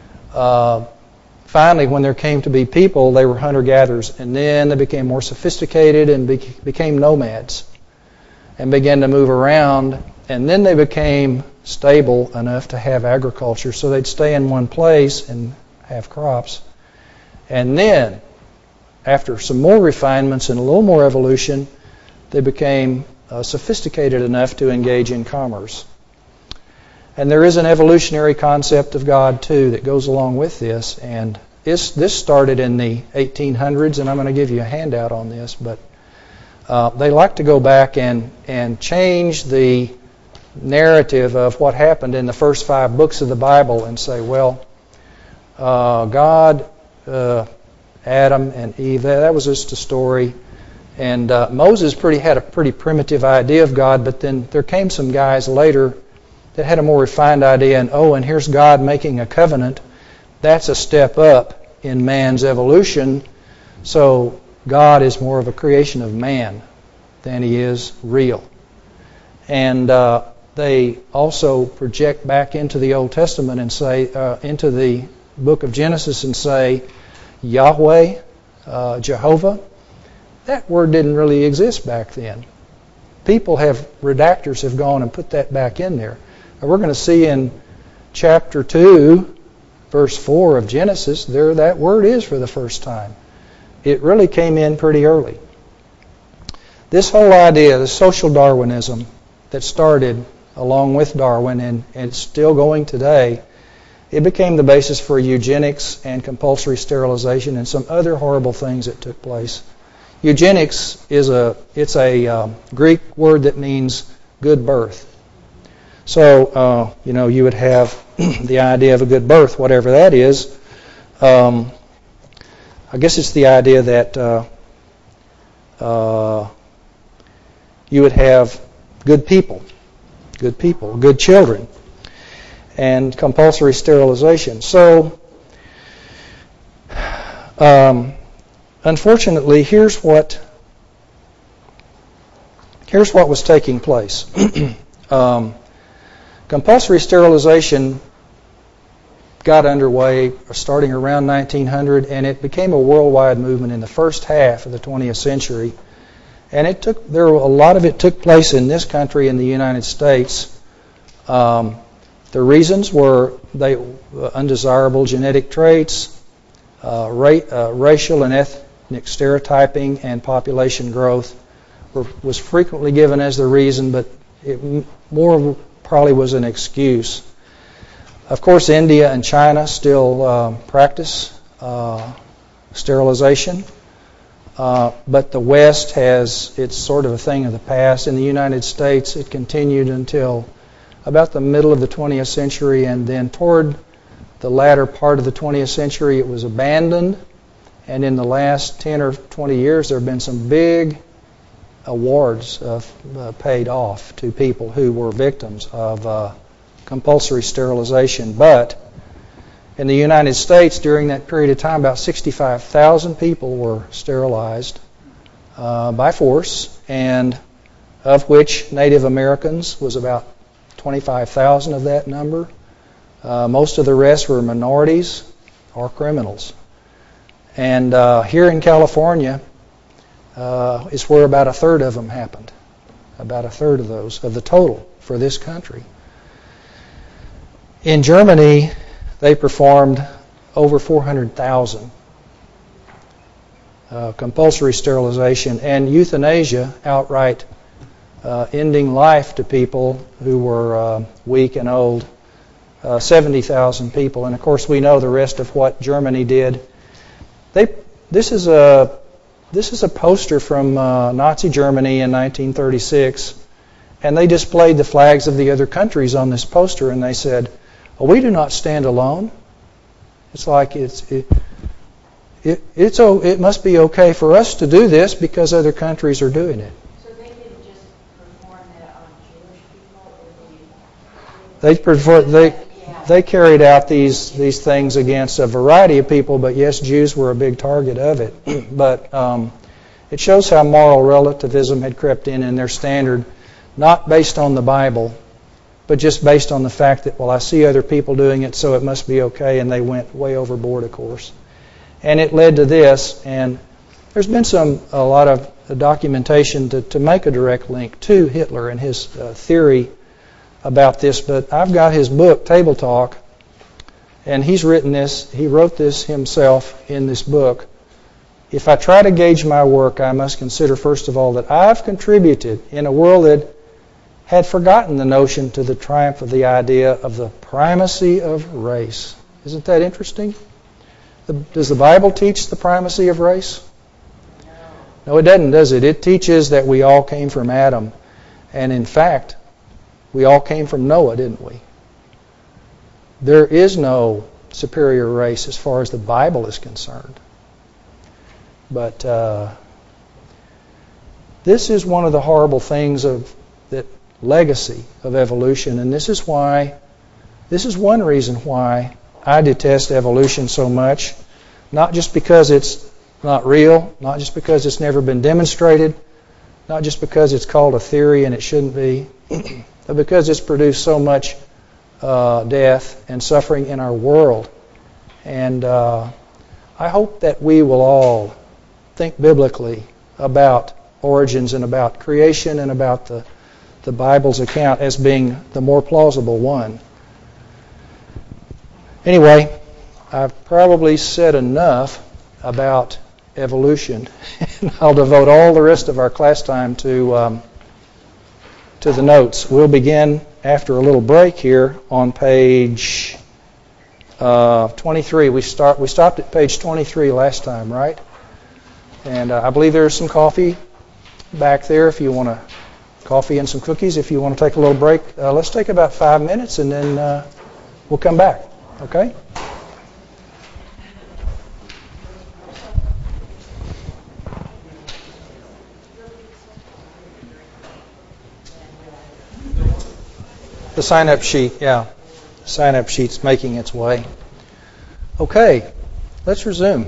finally, when there came to be people, they were hunter-gatherers. And then they became more sophisticated and became nomads and began to move around. And then they became stable enough to have agriculture, so they'd stay in one place and have crops. And then, after some more refinements and a little more evolution, they became sophisticated enough to engage in commerce. And there is an evolutionary concept of God, too, that goes along with this. And this started in the 1800s, and I'm going to give you a handout on this, but they like to go back and change the narrative of what happened in the first 5 books of the Bible and say, well, God, Adam and Eve, that was just a story. And Moses had a pretty primitive idea of God, but then there came some guys later that had a more refined idea, and here's God making a covenant. That's a step up in man's evolution. So God is more of a creation of man than he is real. And they also project back into the Old Testament and say, into the book of Genesis and say, Yahweh, Jehovah, that word didn't really exist back then. Redactors have gone and put that back in there. And we're going to see in chapter 2, verse 4 of Genesis, there that word is for the first time. It really came in pretty early. This whole idea, the social Darwinism that started along with Darwin and it's still going today, it became the basis for eugenics and compulsory sterilization and some other horrible things that took place. Eugenics is a Greek word that means good birth. So, you would have the idea of a good birth, whatever that is. I guess it's the idea that you would have good people, good children, and compulsory sterilization. So, unfortunately, here's what was taking place. Compulsory sterilization got underway starting around 1900, and it became a worldwide movement in the first half of the 20th century. And a lot of it took place in this country, in the United States. The reasons were undesirable genetic traits, racial and ethnic stereotyping, and population growth was frequently given as the reason, but it more probably was an excuse. Of course, India and China still practice sterilization, but the West it's sort of a thing of the past. In the United States, it continued until about the middle of the 20th century, and then toward the latter part of the 20th century, it was abandoned. And in the last 10 or 20 years, there have been some big awards paid off to people who were victims of compulsory sterilization. But in the United States, during that period of time, about 65,000 people were sterilized by force, and of which Native Americans was about 25,000 of that number. Most of the rest were minorities or criminals. And here in California is where about a third of them happened. About a third of those, of the total for this country. In Germany, they performed over 400,000 compulsory sterilization, and euthanasia, outright ending life to people who were weak and old, 70,000 people. And of course, we know the rest of what Germany did. This is a poster from Nazi Germany in 1936, and they displayed the flags of the other countries on this poster, and they said, "Well, we do not stand alone." It's like it must be okay for us to do this because other countries are doing it. So they didn't just perform that on Jewish people? They carried out these things against a variety of people, but yes, Jews were a big target of it. But it shows how moral relativism had crept in their standard, not based on the Bible, but just based on the fact that, well, I see other people doing it, so it must be okay, and they went way overboard, of course. And it led to this, and there's been a lot of documentation to make a direct link to Hitler and his theory about this, but I've got his book, Table Talk, and he wrote this himself in this book. If I try to gauge my work, I must consider, first of all, that I've contributed in a world that had forgotten the notion to the triumph of the idea of the primacy of race. Isn't that interesting? Does the Bible teach the primacy of race? No, it doesn't, does it? It teaches that we all came from Adam, and in fact, we all came from Noah, didn't we? There is no superior race as far as the Bible is concerned. But this is one of the horrible things of that legacy of evolution, and this is one reason why I detest evolution so much. Not just because it's not real, not just because it's never been demonstrated, not just because it's called a theory and it shouldn't be, but because it's produced so much death and suffering in our world. And I hope that we will all think biblically about origins and about creation and about the Bible's account as being the more plausible one. Anyway, I've probably said enough about evolution, and I'll devote all the rest of our class time to the notes. We'll begin after a little break here on page 23. We stopped at page 23 last time, right? And I believe there's some coffee back there if you want to, coffee and some cookies if you want to take a little break. Let's take about 5 minutes and then we'll come back. Okay? The sign-up sheet, yeah. The sign-up sheet's making its way. Okay, let's resume.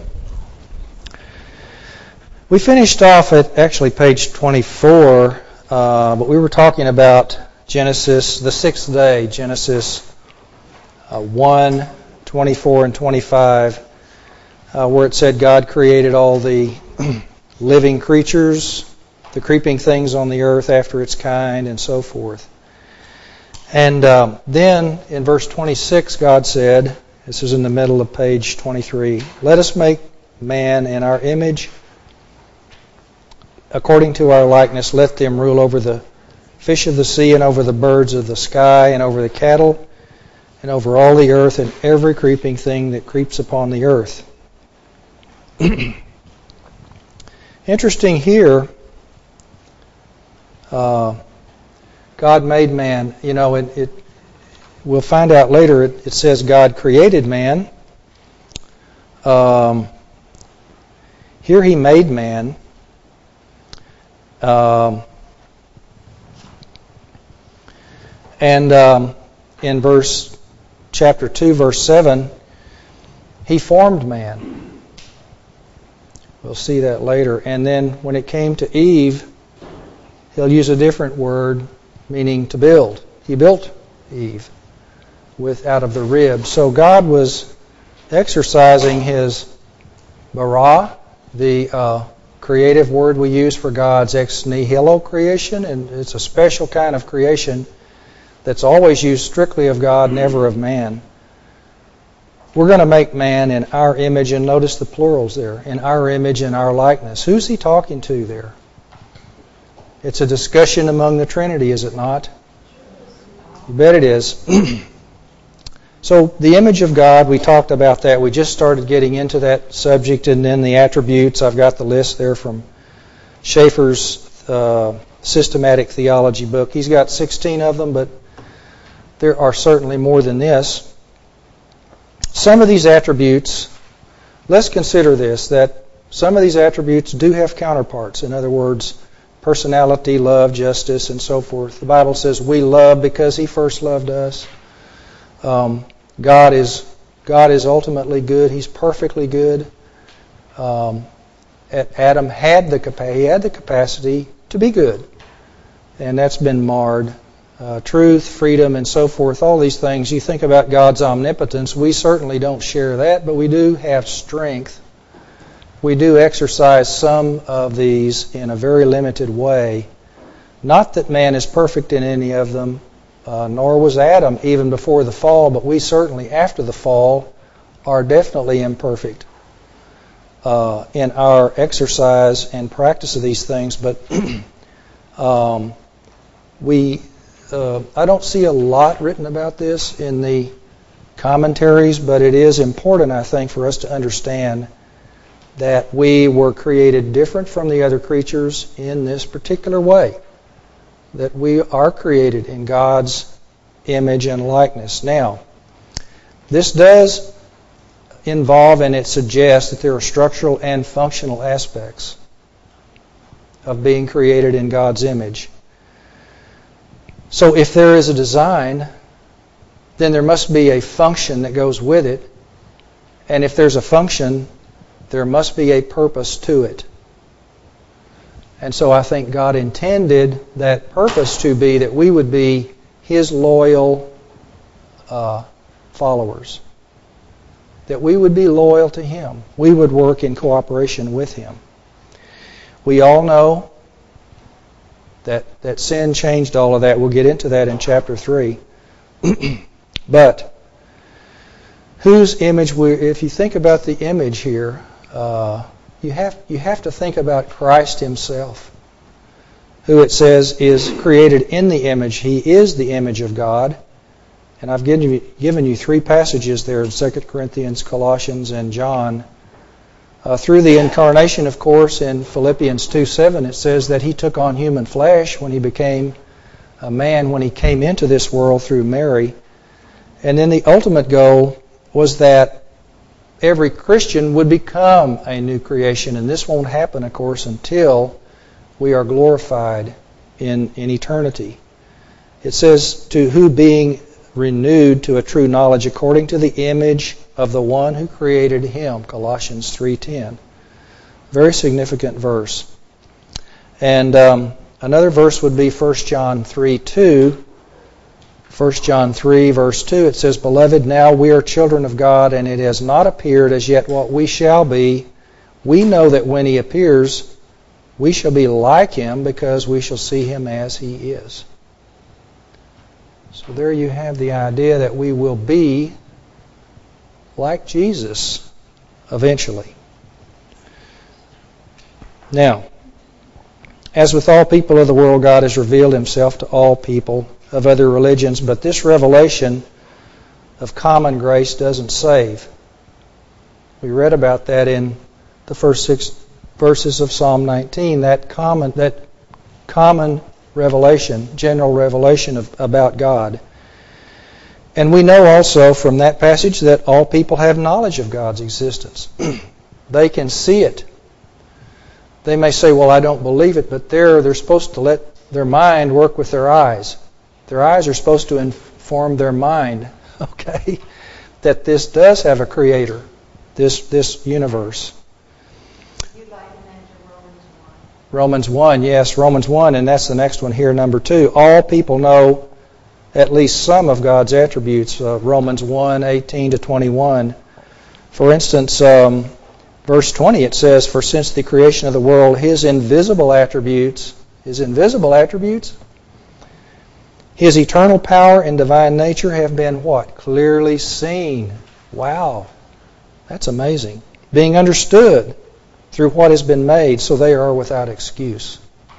We finished off at actually page 24, but we were talking about Genesis, the sixth day, Genesis 1, 24 and 25, where it said God created all the living creatures, the creeping things on the earth after its kind, and so forth. And then in verse 26, God said, this is in the middle of page 23, "Let us make man in our image, according to our likeness. Let them rule over the fish of the sea, and over the birds of the sky, and over the cattle, and over all the earth, and every creeping thing that creeps upon the earth." Interesting here, God made man. You know, we'll find out later, it says God created man. Here he made man. And in chapter 2, verse 7, he formed man. We'll see that later. And then when it came to Eve, he'll use a different word, meaning to build. He built Eve out of the rib. So God was exercising his bara, the creative word we use for God's ex nihilo creation, and it's a special kind of creation that's always used strictly of God, never of man. We're going to make man in our image, and notice the plurals there, in our image and our likeness. Who's he talking to there? It's a discussion among the Trinity, is it not? You bet it is. So the image of God, we talked about that. We just started getting into that subject, and then the attributes. I've got the list there from Schaeffer's systematic theology book. He's got 16 of them, but there are certainly more than this. Some of these attributes, let's consider this, that some of these attributes do have counterparts. In other words, personality, love, justice, and so forth. The Bible says we love because he first loved us. God is ultimately good. He's perfectly good. Adam had the capacity to be good, and that's been marred. Truth, freedom, and so forth, all these things. You think about God's omnipotence. We certainly don't share that, but we do have strength. We do exercise some of these in a very limited way. Not that man is perfect in any of them, nor was Adam even before the fall, but we certainly after the fall are definitely imperfect in our exercise and practice of these things. But I don't see a lot written about this in the commentaries, but it is important, I think, for us to understand that we were created different from the other creatures in this particular way, that we are created in God's image and likeness. Now, this does involve and it suggests that there are structural and functional aspects of being created in God's image. So if there is a design, then there must be a function that goes with it. And if there's a function, there must be a purpose to it. And so I think God intended that purpose to be that we would be his loyal followers. That we would be loyal to him. We would work in cooperation with him. We all know that sin changed all of that. We'll get into that in chapter 3. But whose image if you think about the image here, you have to think about Christ himself, who it says is created in the image. He is the image of God. And I've given you 3 passages there in 2 Corinthians, Colossians, and John. Through the incarnation, of course, in Philippians 2:7, it says that he took on human flesh when he became a man, when he came into this world through Mary. And then the ultimate goal was that every Christian would become a new creation. And this won't happen, of course, until we are glorified in eternity. It says, to who being renewed to a true knowledge according to the image of the one who created him, Colossians 3:10. Very significant verse. And another verse would be 1 John 3:2, 1 John 3, verse 2, it says, Beloved, now we are children of God, and it has not appeared as yet what we shall be. We know that when He appears, we shall be like Him, because we shall see Him as He is. So there you have the idea that we will be like Jesus eventually. Now, as with all people of the world, God has revealed Himself to all people of other religions, but this revelation of common grace doesn't save. We read about that in the first 6 verses of Psalm 19, that common revelation, general revelation about God. And we know also from that passage that all people have knowledge of God's existence. They can see it. They may say, well, I don't believe it, but they're supposed to let their mind work with their eyes. Their eyes are supposed to inform their mind, okay, that this does have a creator, this universe. You liken that to Romans 1. Romans 1, yes, Romans 1, and that's the next one here, number 2. All people know at least some of God's attributes, Romans 1, 18 to 21. For instance, verse 20, it says, For since the creation of the world, His invisible attributes, His eternal power and divine nature have been what? Clearly seen. Wow, that's amazing. Being understood through what has been made, so they are without excuse.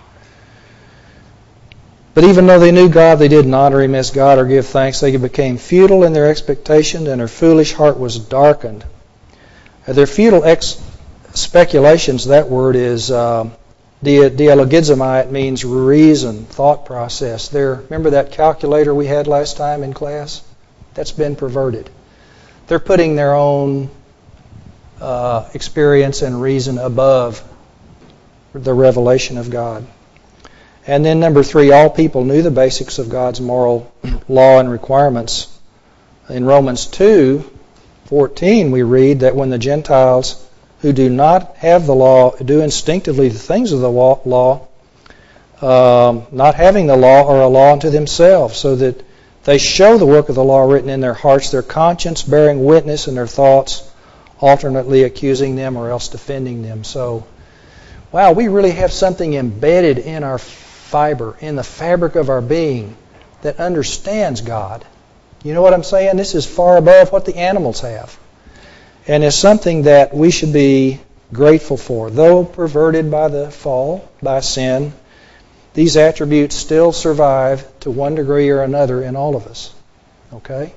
But even though they knew God, they didn't honor Him as God or give thanks. They became futile in their expectations, and their foolish heart was darkened. Their futile speculations, that word is dialogizomai. It means reason, thought process. Remember that calculator we had last time in class? That's been perverted. They're putting their own experience and reason above the revelation of God. And then number 3, all people knew the basics of God's moral law and requirements. In Romans 2:14, we read that when the Gentiles who do not have the law do instinctively the things of the law, not having the law are a law unto themselves, so that they show the work of the law written in their hearts, their conscience bearing witness, and their thoughts alternately accusing them or else defending them. So, wow, we really have something embedded in our fiber, in the fabric of our being, that understands God. You know what I'm saying? This is far above what the animals have. And it's something that we should be grateful for. Though perverted by the fall, by sin, these attributes still survive to one degree or another in all of us. Okay?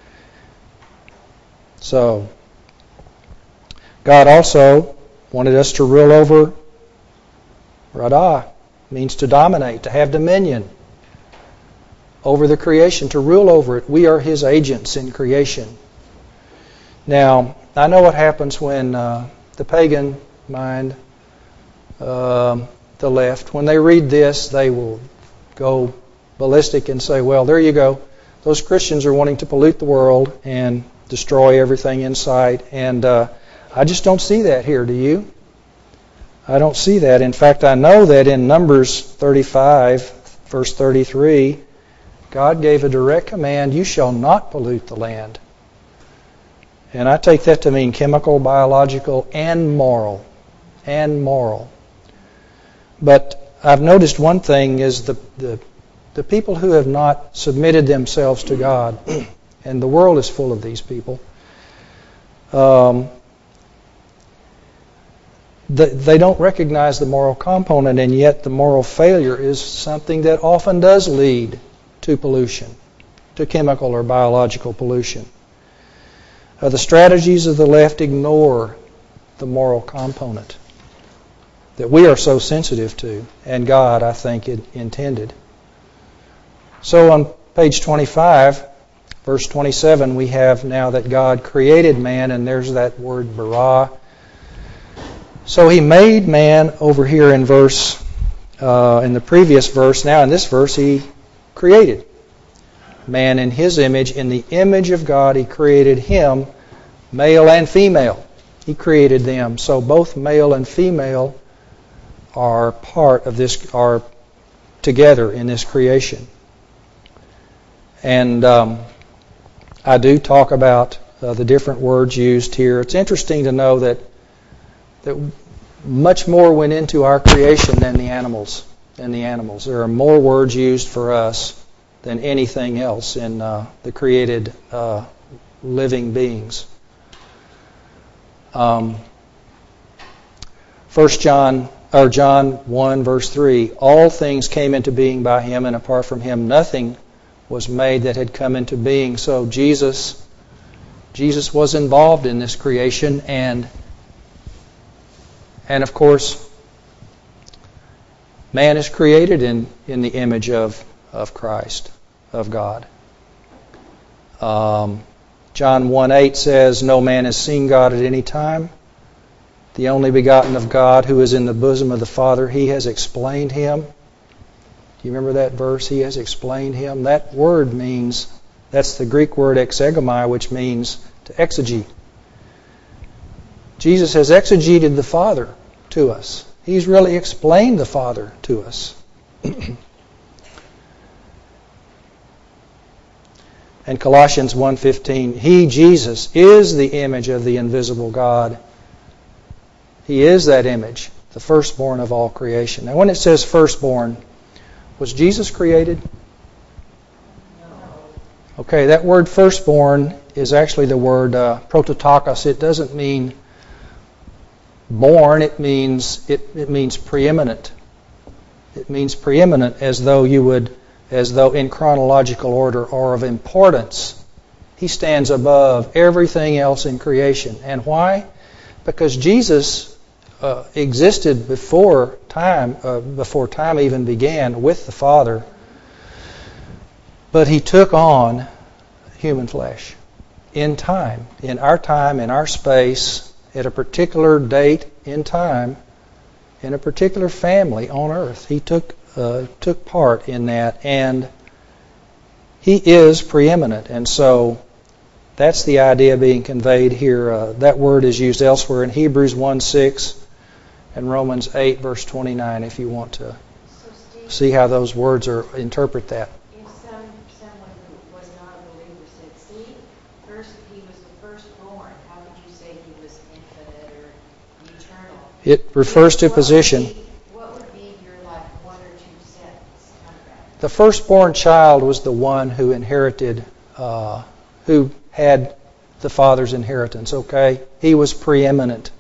So, God also wanted us to rule over Radah. Means to dominate, to have dominion over the creation, to rule over it. We are His agents in creation. Now, I know what happens when the pagan mind, the left, when they read this, they will go ballistic and say, well, there you go. Those Christians are wanting to pollute the world and destroy everything in sight. And I just don't see that here, do you? I don't see that. In fact, I know that in Numbers 35, verse 33, God gave a direct command, you shall not pollute the land. And I take that to mean chemical, biological, and moral. And moral. But I've noticed one thing is the people who have not submitted themselves to God, and the world is full of these people, they don't recognize the moral component, and yet the moral failure is something that often does lead to pollution, to chemical or biological pollution. The strategies of the left ignore the moral component that we are so sensitive to, and God, I think, intended. So on page 25, verse 27, we have now that God created man, and there's that word bara. So He made man over here in the previous verse. Now in this verse, He created man in His image. In the image of God, He created him, male and female. He created them. So both male and female are part of this, are together in this creation. And I do talk about the different words used here. It's interesting to know that much more went into our creation than the animals. There are more words used for us than anything else in the created living beings. 1 John 1 verse 3, all things came into being by him, and apart from him nothing was made that had come into being. So Jesus was involved in this creation, and of course man is created in the image of Christ, of God. John 1:8 says, no man has seen God at any time. The only begotten of God, who is in the bosom of the Father, he has explained him. Do you remember that verse? He has explained him. That word means, that's the Greek word exegomai, which means to exegete. Jesus has exegeted the Father to us. He's really explained the Father to us. And Colossians 1:15, he, Jesus, is the image of the invisible God. He is that image, the firstborn of all creation. Now when it says firstborn, was Jesus created? No. Okay, that word firstborn is actually the word prototokos. It doesn't mean born, it means preeminent. It means preeminent, as though in chronological order or of importance. He stands above everything else in creation. And why? Because Jesus existed before time even began with the Father, but he took on human flesh in time, in our space, at a particular date in time, in a particular family on earth. He took part in that, and he is preeminent. And so that's the idea being conveyed here. That word is used elsewhere in Hebrews 1:6 and Romans 8 verse 29, if you want to see how those words interpret that. If someone who was not a believer said, see, first he was the firstborn, how could you say he was infinite or eternal? It refers to position. What would be your one or two cents on that? The firstborn child was the one who inherited, who had the Father's inheritance, okay? He was preeminent.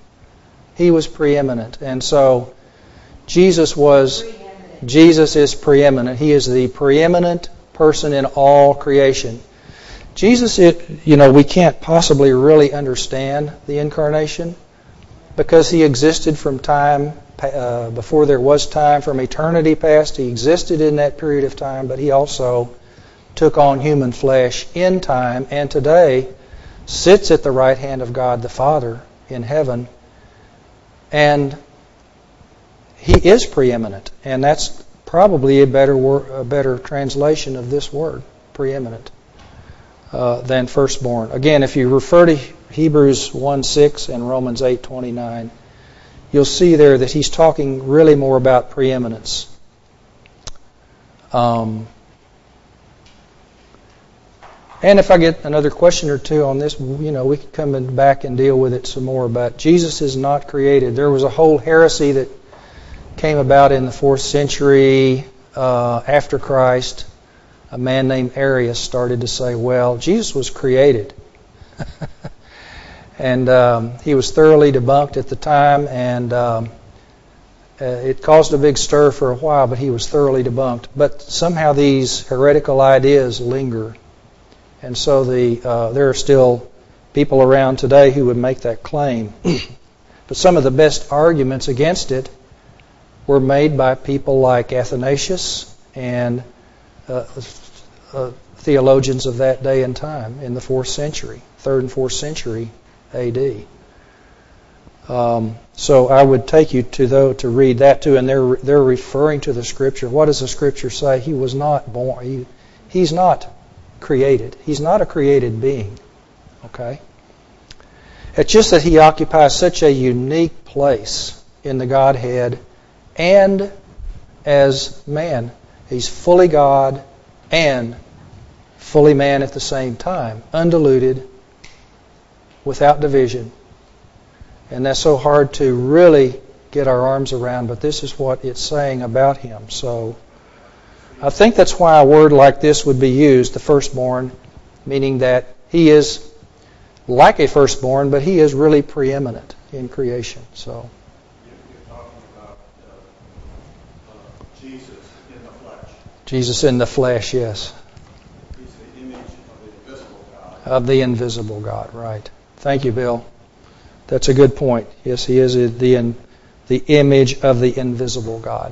And so Jesus is preeminent. He is the preeminent person in all creation. Jesus, we can't possibly really understand the incarnation because he existed from time before there was time, from eternity past. He existed in that period of time, but he also took on human flesh in time, and today sits at the right hand of God the Father in heaven. And he is preeminent, and that's probably a better translation of this word, preeminent, than firstborn. Again, if you refer to Hebrews 1:6 and Romans 8:29, you'll see there that he's talking really more about preeminence. And if I get another question or two on this, we can come back and deal with it some more. But Jesus is not created. There was a whole heresy that came about in the 4th century after Christ. A man named Arius started to say, well, Jesus was created. And he was thoroughly debunked at the time, and it caused a big stir for a while, but he was thoroughly debunked. But somehow these heretical ideas linger. And so there are still people around today who would make that claim. But some of the best arguments against it were made by people like Athanasius and theologians of that day and time in the 4th century, 3rd and 4th century A.D. So I would take you to read that too, and they're referring to the Scripture. What does the Scripture say? He was not born. He's not created. He's not a created being. Okay? It's just that he occupies such a unique place in the Godhead and as man. He's fully God and fully man at the same time, undiluted, without division. And that's so hard to really get our arms around, but this is what it's saying about him. So I think that's why a word like this would be used, the firstborn, meaning that he is like a firstborn, but he is really preeminent in creation. So you're talking about Jesus in the flesh. Jesus in the flesh, yes. He's the image of the invisible God. Of the invisible God, right. Thank you, Bill. That's a good point. Yes, he is the image of the invisible God.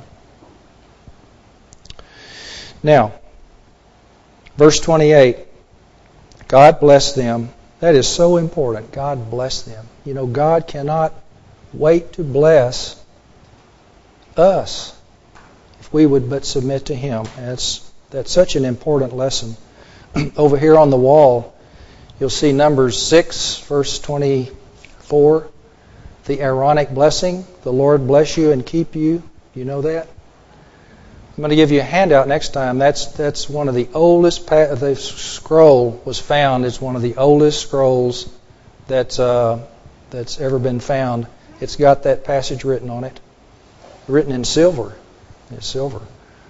Now, verse 28, God bless them. That is so important. God bless them. You know, God cannot wait to bless us if we would but submit to Him. And that's such an important lesson. Over here on the wall, you'll see Numbers 6, verse 24. The Aaronic blessing. The Lord bless you and keep you. You know that? I'm going to give you a handout next time. That's one of the oldest. The scroll was found. It's one of the oldest scrolls that's ever been found. It's got that passage written on it, written in silver. It's silver.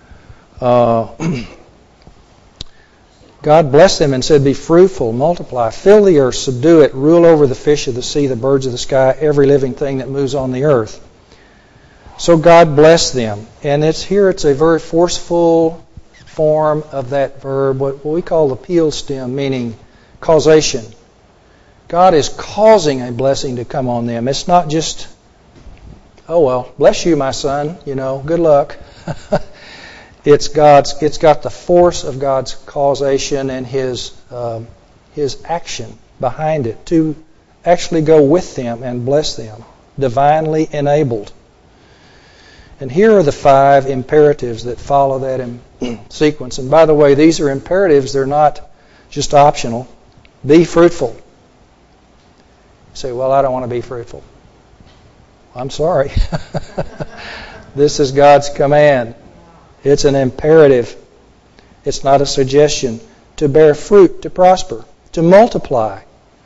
God blessed them and said, "Be fruitful, multiply, fill the earth, subdue it, rule over the fish of the sea, the birds of the sky, every living thing that moves on the earth." So God blessed them. And it's a very forceful form of that verb, what we call the Peel stem, meaning causation. God is causing a blessing to come on them. It's not just, oh well, bless you, my son, good luck. It's got the force of God's causation and His action behind it to actually go with them and bless them, divinely enabled. And here are the 5 imperatives that follow that in sequence. And by the way, these are imperatives. They're not just optional. Be fruitful. You say, well, I don't want to be fruitful. I'm sorry. This is God's command. It's an imperative. It's not a suggestion. To bear fruit, to prosper, to multiply,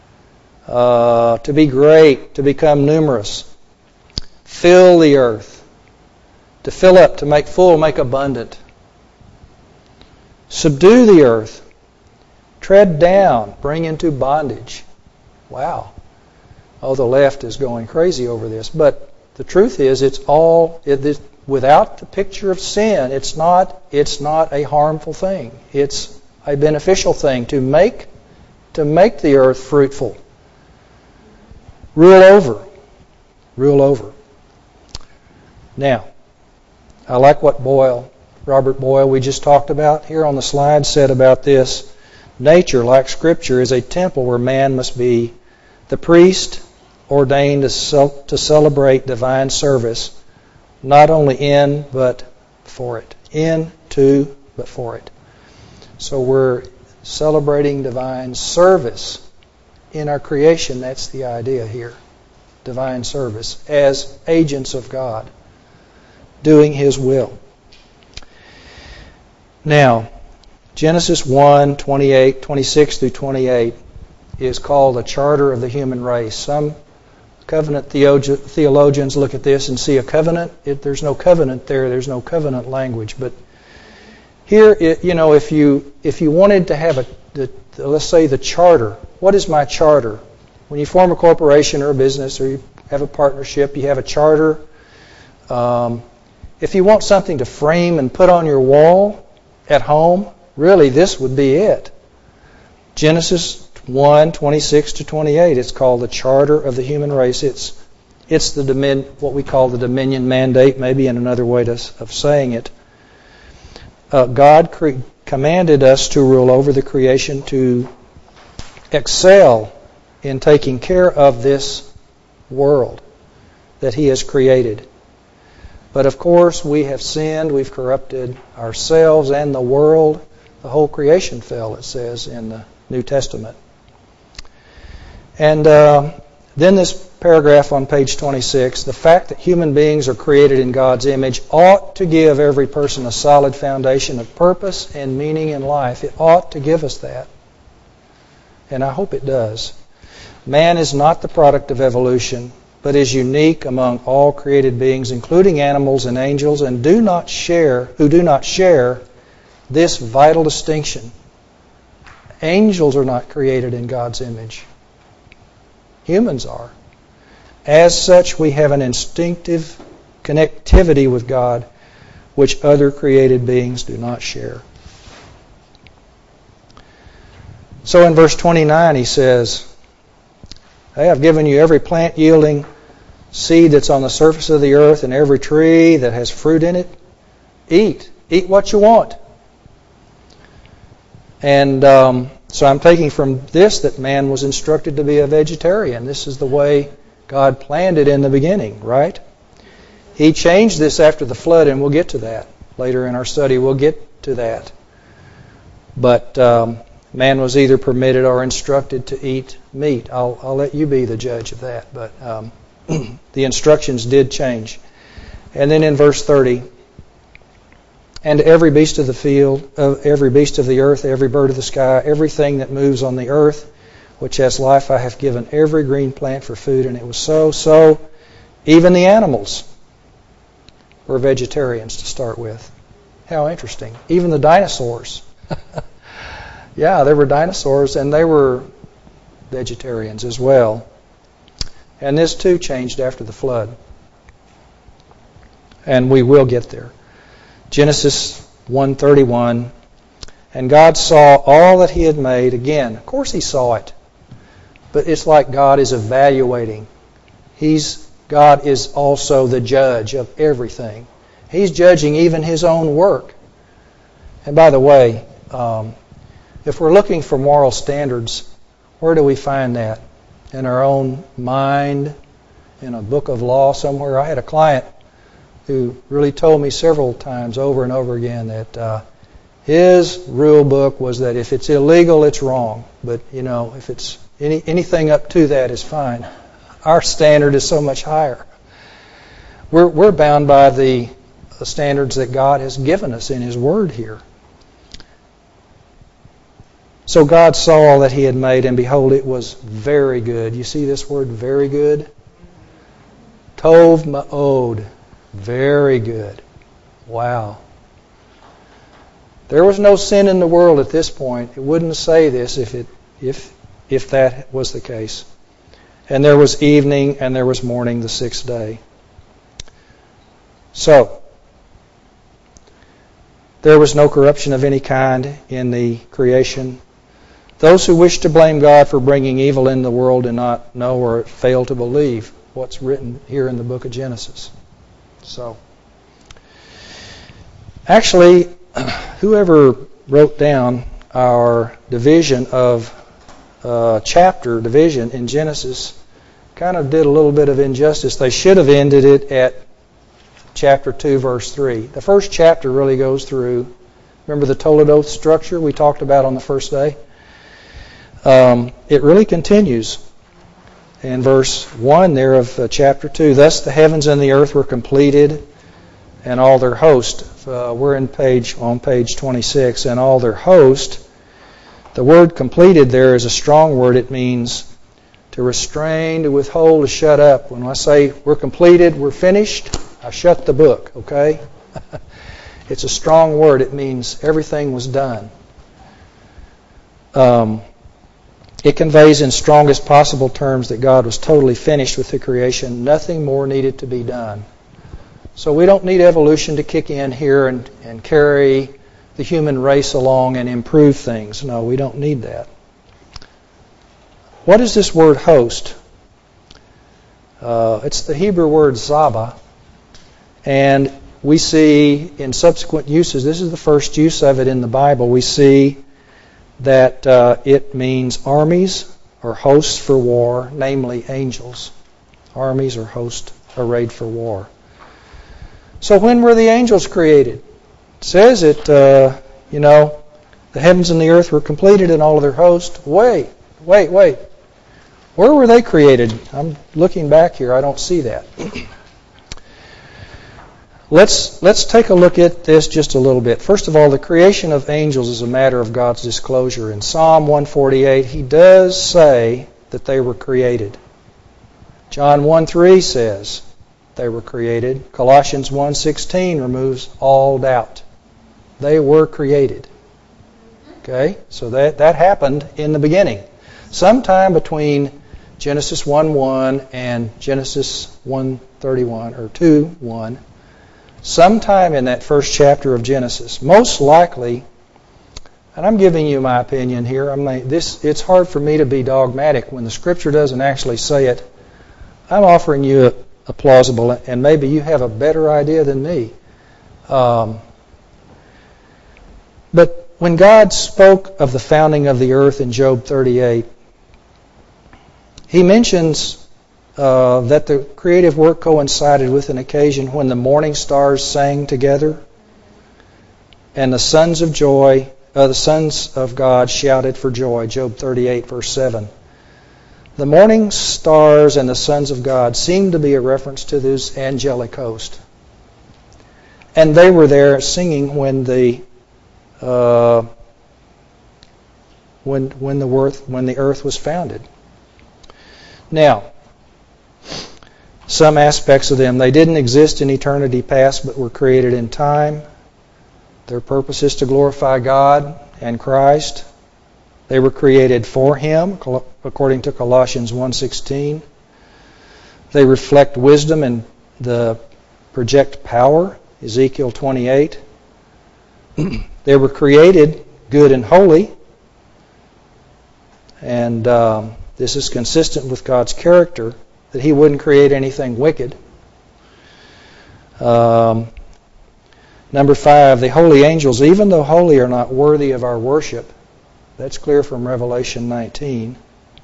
to be great, to become numerous. Fill the earth. To fill up, to make full, make abundant. Subdue the earth. Tread down, bring into bondage. Wow. Oh, the left is going crazy over this. But the truth is, without the picture of sin, it's not a harmful thing. It's a beneficial thing to make the earth fruitful. Rule over. Rule over. Now, I like what Robert Boyle, we just talked about here on the slide, said about this. Nature, like Scripture, is a temple where man must be the priest ordained to celebrate divine service, not only in, but for it. In, to, but for it. So we're celebrating divine service in our creation. That's the idea here. Divine service as agents of God, doing His will. Now, Genesis 1, 26 through 28 is called the charter of the human race. Some covenant theologians look at this and see a covenant. There's no covenant there. There's no covenant language. But here, if you wanted to have let's say the charter, what is my charter? When you form a corporation or a business or you have a partnership, you have a charter. If you want something to frame and put on your wall at home, really this would be it. Genesis 1, 26 to 28. It's called the Charter of the Human Race. It's what we call the Dominion Mandate, maybe in another way of saying it. God commanded us to rule over the creation, to excel in taking care of this world that He has created. But of course, we have sinned, we've corrupted ourselves and the world. The whole creation fell, it says in the New Testament. And then this paragraph on page 26, the fact that human beings are created in God's image ought to give every person a solid foundation of purpose and meaning in life. It ought to give us that. And I hope it does. Man is not the product of evolution, but is unique among all created beings, including animals and angels, and who do not share this vital distinction. Angels are not created in God's image. Humans are. As such, we have an instinctive connectivity with God which other created beings do not share. So in verse 29 he says, I have given you every plant yielding seed that's on the surface of the earth and every tree that has fruit in it. Eat. Eat what you want. And so I'm taking from this that man was instructed to be a vegetarian. This is the way God planned it in the beginning, right? He changed this after the flood, and we'll get to that. Later in our study, we'll get to that. But man was either permitted or instructed to eat meat. I'll let you be the judge of that. But the instructions did change. And then in verse 30, and every beast of the field, every beast of the earth, every bird of the sky, everything that moves on the earth, which has life, I have given every green plant for food. And it was so. So even the animals were vegetarians to start with. How interesting. Even the dinosaurs. Yeah, there were dinosaurs, and they were vegetarians as well. And this too changed after the flood. And we will get there. Genesis 1:31, and God saw all that He had made. Again, of course He saw it. But it's like God is evaluating. God is also the judge of everything. He's judging even His own work. And by the way, if we're looking for moral standards, where do we find that? In our own mind? In a book of law somewhere? I had a client who really told me several times over and over again that his rule book was that if it's illegal, it's wrong. But, if it's anything up to that is fine. Our standard is so much higher. We're bound by the standards that God has given us in His Word here. So God saw all that He had made, and behold, it was very good. You see this word, very good? Tov ma'od. Very good. Wow. There was no sin in the world at this point. It wouldn't say this if that was the case. And there was evening and there was morning the sixth day. So, there was no corruption of any kind in the creation. Those who wish to blame God for bringing evil in the world do not know or fail to believe what's written here in the book of Genesis. So, actually, whoever wrote down our division of chapter division in Genesis kind of did a little bit of injustice. They should have ended it at chapter 2, verse 3. The first chapter really goes through, remember the Toledo structure we talked about on the first day? It really continues in verse 1 there of chapter 2. Thus the heavens and the earth were completed, and all their host. We're on page 26, and all their host. The word completed there is a strong word. It means to restrain, to withhold, to shut up. When I say we're completed, we're finished, I shut the book, okay? It's a strong word. It means everything was done. It conveys in strongest possible terms that God was totally finished with the creation. Nothing more needed to be done. So we don't need evolution to kick in here and carry the human race along and improve things. No, we don't need that. What is this word host? It's the Hebrew word zaba. And we see in subsequent uses, this is the first use of it in the Bible, we see that it means armies or hosts for war, namely angels. Armies or hosts arrayed for war. So when were the angels created? It says it, the heavens and the earth were completed and all of their hosts. Wait. Where were they created? I'm looking back here. I don't see that. Let's take a look at this just a little bit. First of all, the creation of angels is a matter of God's disclosure. In Psalm 148, He does say that they were created. John 1:3 says they were created. Colossians 1:16 removes all doubt. They were created. Okay? So that happened in the beginning. Sometime between Genesis 1:1 and Genesis 1:31 or 2:1, sometime in that first chapter of Genesis, most likely, and I'm giving you my opinion here. It's hard for me to be dogmatic when the Scripture doesn't actually say it. I'm offering you a plausible, and maybe you have a better idea than me. But when God spoke of the founding of the earth in Job 38, He mentions that the creative work coincided with an occasion when the morning stars sang together and the sons of God shouted for joy. Job 38, verse 7. The morning stars and the sons of God seem to be a reference to this angelic host. And they were there singing when the earth was founded. Now, some aspects of them, they didn't exist in eternity past but were created in time. Their purpose is to glorify God and Christ. They were created for Him, according to Colossians 1:16. They reflect wisdom and project power, Ezekiel 28. They were created good and holy, and this is consistent with God's character, that He wouldn't create anything wicked. Number 5, the holy angels, even though holy, are not worthy of our worship. That's clear from Revelation 19.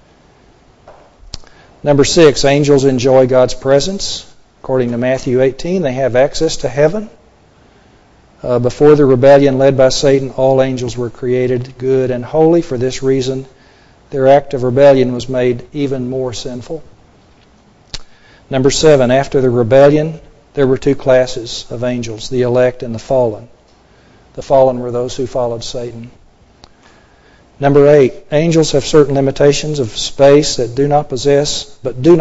Number 6, angels enjoy God's presence. According to Matthew 18, they have access to heaven. Before the rebellion led by Satan, all angels were created good and holy. For this reason, their act of rebellion was made even more sinful. Number 7, after the rebellion, there were two classes of angels, the elect and the fallen. The fallen were those who followed Satan. Number 8, angels have certain limitations of space that do not possess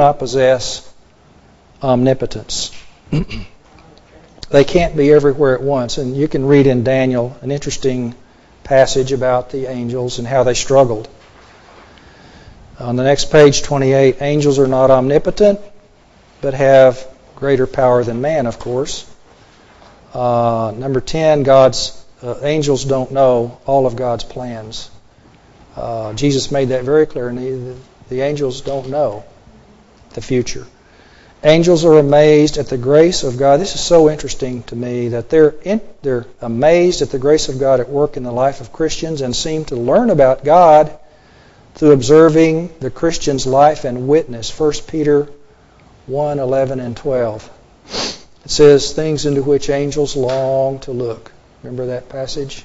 omnipotence. They can't be everywhere at once. And you can read in Daniel an interesting passage about the angels and how they struggled. On the next page, 28, angels are not omnipotent, but have greater power than man, of course. Number 10, angels don't know all of God's plans. Jesus made that very clear, and the angels don't know the future. Angels are amazed at the grace of God. This is so interesting to me that they're amazed at the grace of God at work in the life of Christians and seem to learn about God through observing the Christian's life and witness. 1 Peter 1, 11 and 12. It says, things into which angels long to look. Remember that passage?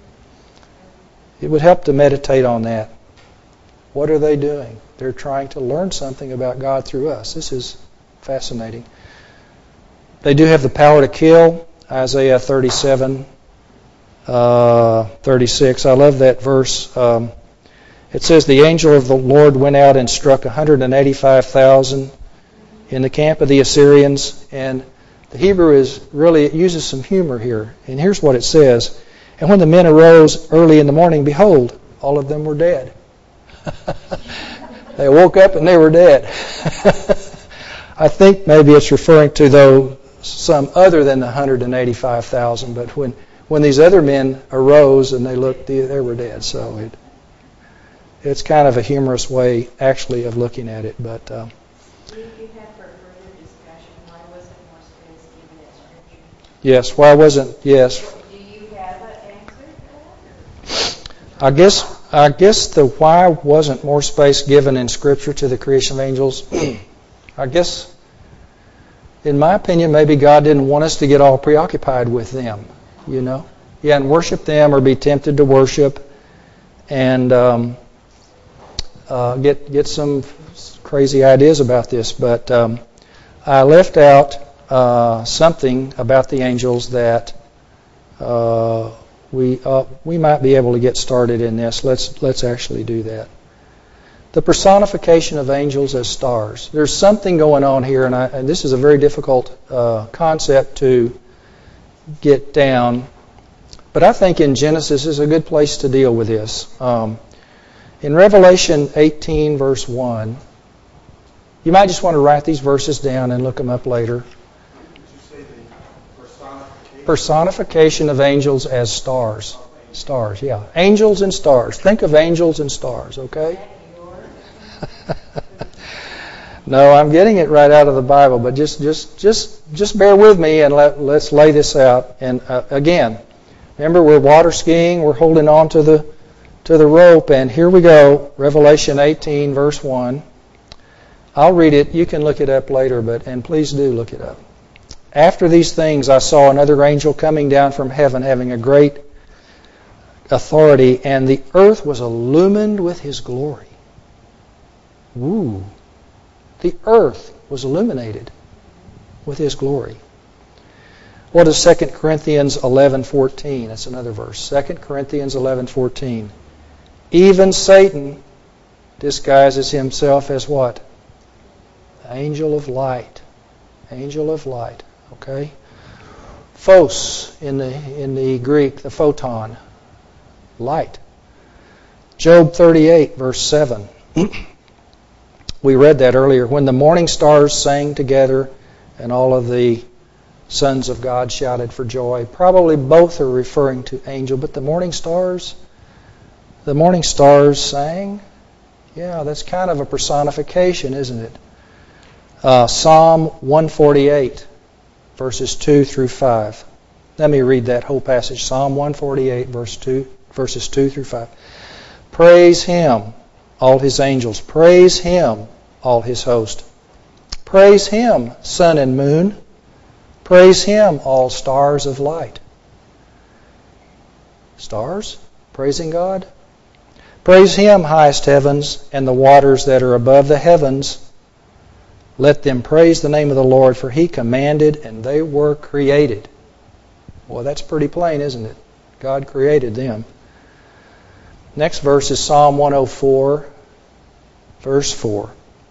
It would help to meditate on that. What are they doing? They're trying to learn something about God through us. This is fascinating. They do have the power to kill. Isaiah 37, 36. I love that verse. It says, the angel of the Lord went out and struck 185,000 in the camp of the Assyrians. And the Hebrew it uses some humor here. And here's what it says. And when the men arose early in the morning, behold, all of them were dead. They woke up and they were dead. I think maybe it's referring to some other than the 185,000. But when these other men arose and they looked, they were dead. So it's kind of a humorous way, actually, of looking at it. But You had for further discussion, why wasn't more space given in Scripture? yes, why wasn't? Yes. Do you have an answer for that? I guess the why wasn't more space given in Scripture to the creation of angels. I guess, in my opinion, maybe God didn't want us to get all preoccupied with them, and worship them or be tempted to worship and get some crazy ideas about this, but I left out something about the angels that we might be able to get started in this. Let's actually do that. The personification of angels as stars. There's something going on here, and this is a very difficult concept to get down. But I think in Genesis is a good place to deal with this. In Revelation 18, verse 1, you might just want to write these verses down and look them up later. Did you say the personification? Personification of angels as stars. Stars, yeah. Angels and stars. Think of angels and stars, okay? No, I'm getting it right out of the Bible, but just bear with me and let's lay this out. And again, remember we're water skiing, we're holding on to the rope, and here we go. Revelation 18, verse 1. I'll read it. You can look it up later, and please do look it up. After these things, I saw another angel coming down from heaven, having a great authority, and the earth was illumined with his glory. Woo! The earth was illuminated with his glory. What is 2 Corinthians 11:14? That's another verse. 2 Corinthians 11:14. Even Satan disguises himself as what? Angel of light. Angel of light. Okay? Phos in the Greek, the photon. Light. Job 38, verse 7. We read that earlier. When the morning stars sang together and all of the sons of God shouted for joy. Probably both are referring to angel, but the morning stars sang. Yeah, that's kind of a personification, isn't it? Psalm 148, verses 2 through 5. Let me read that whole passage. Psalm 148, verses 2 through 5. Praise Him, all His angels. Praise Him, all His host. Praise Him, sun and moon. Praise Him, all stars of light. Stars? Praising God? Praise Him, highest heavens, and the waters that are above the heavens. Let them praise the name of the Lord, for He commanded, and they were created. Well, that's pretty plain, isn't it? God created them. Next verse is Psalm 104, verse 4.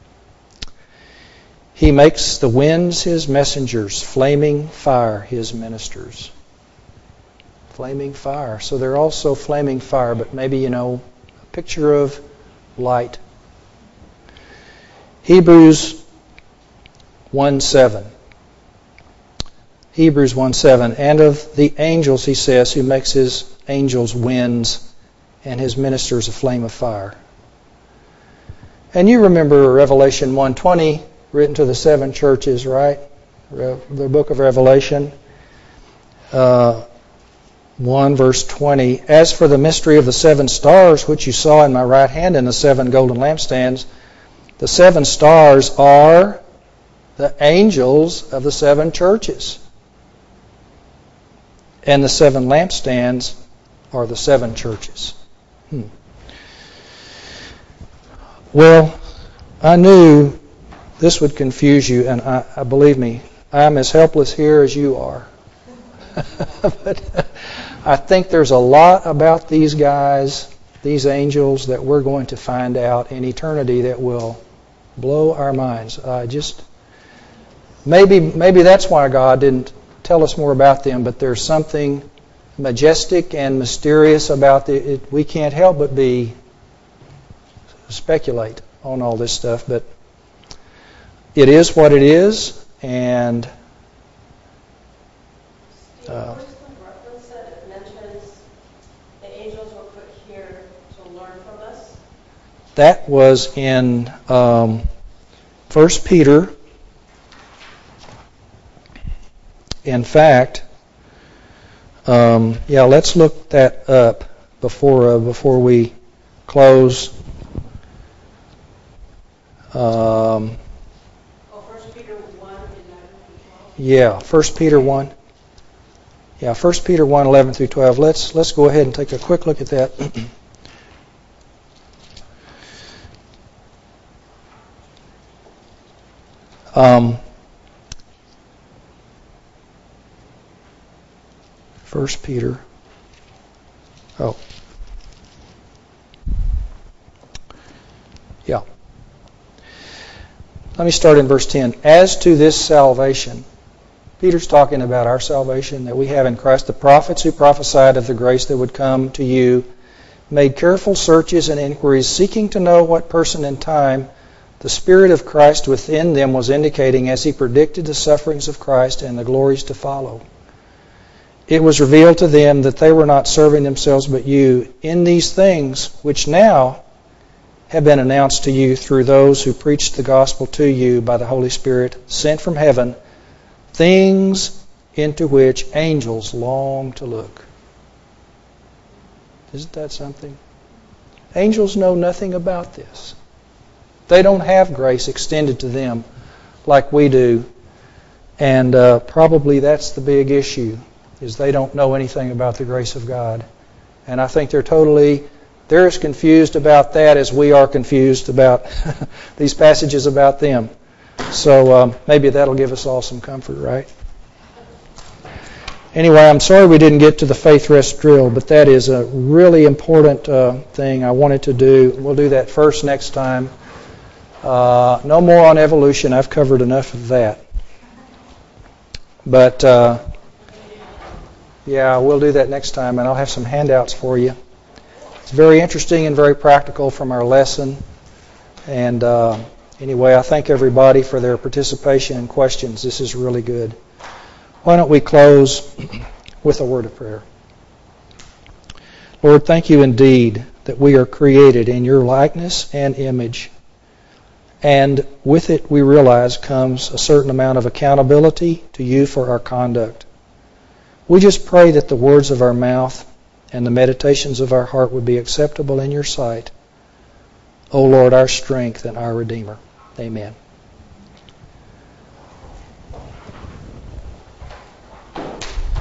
He makes the winds His messengers, flaming fire His ministers. Flaming fire. So they're also flaming fire, but maybe, a picture of light. Hebrews 1:7. Hebrews 1:7. And of the angels, he says, who makes His angels winds and His ministers a flame of fire. And you remember Revelation 1:20, written to the 7 churches, right? The book of Revelation. 1 verse 20. As for the mystery of the 7 stars, which you saw in my right hand and the 7 golden lampstands, the 7 stars are the angels of the 7 churches. And the 7 lampstands are the 7 churches. Well, I knew this would confuse you, and I believe me, I'm as helpless here as you are. But I think there's a lot about these guys, these angels, that we're going to find out in eternity that will blow our minds. Maybe that's why God didn't tell us more about them, but there's something majestic and mysterious about it. We can't help but speculate on all this stuff, but it is what it is, and where's the reference that it mentions the angels were put here to learn from us? that was in 1 Peter. In fact, let's look that up before we close. 1 Peter 1, 11 through 12. Yeah, 1 Peter 1. Yeah, 1 Peter 1, 11 through 12. Let's go ahead and take a quick look at that. First Peter. Oh. Yeah. Let me start in verse 10. As to this salvation, Peter's talking about our salvation that we have in Christ. The prophets who prophesied of the grace that would come to you made careful searches and inquiries, seeking to know what person in time the Spirit of Christ within them was indicating as he predicted the sufferings of Christ and the glories to follow. It was revealed to them that they were not serving themselves but you in these things which now have been announced to you through those who preached the gospel to you by the Holy Spirit sent from heaven, things into which angels long to look. Isn't that something? Angels know nothing about this. They don't have grace extended to them like we do. And probably that's the big issue, is they don't know anything about the grace of God. And I think they're as confused about that as we are confused about these passages about them. So maybe that'll give us all some comfort, right? Anyway, I'm sorry we didn't get to the faith rest drill, but that is a really important thing I wanted to do. We'll do that first next time. No more on evolution. I've covered enough of that. But, yeah, we'll do that next time, and I'll have some handouts for you. It's very interesting and very practical from our lesson. And anyway, I thank everybody for their participation and questions. This is really good. Why don't we close with a word of prayer? Lord, thank you indeed that we are created in your likeness and image. And with it, we realize, comes a certain amount of accountability to you for our conduct. We just pray that the words of our mouth and the meditations of our heart would be acceptable in your sight. O Lord, our strength and our Redeemer. Amen.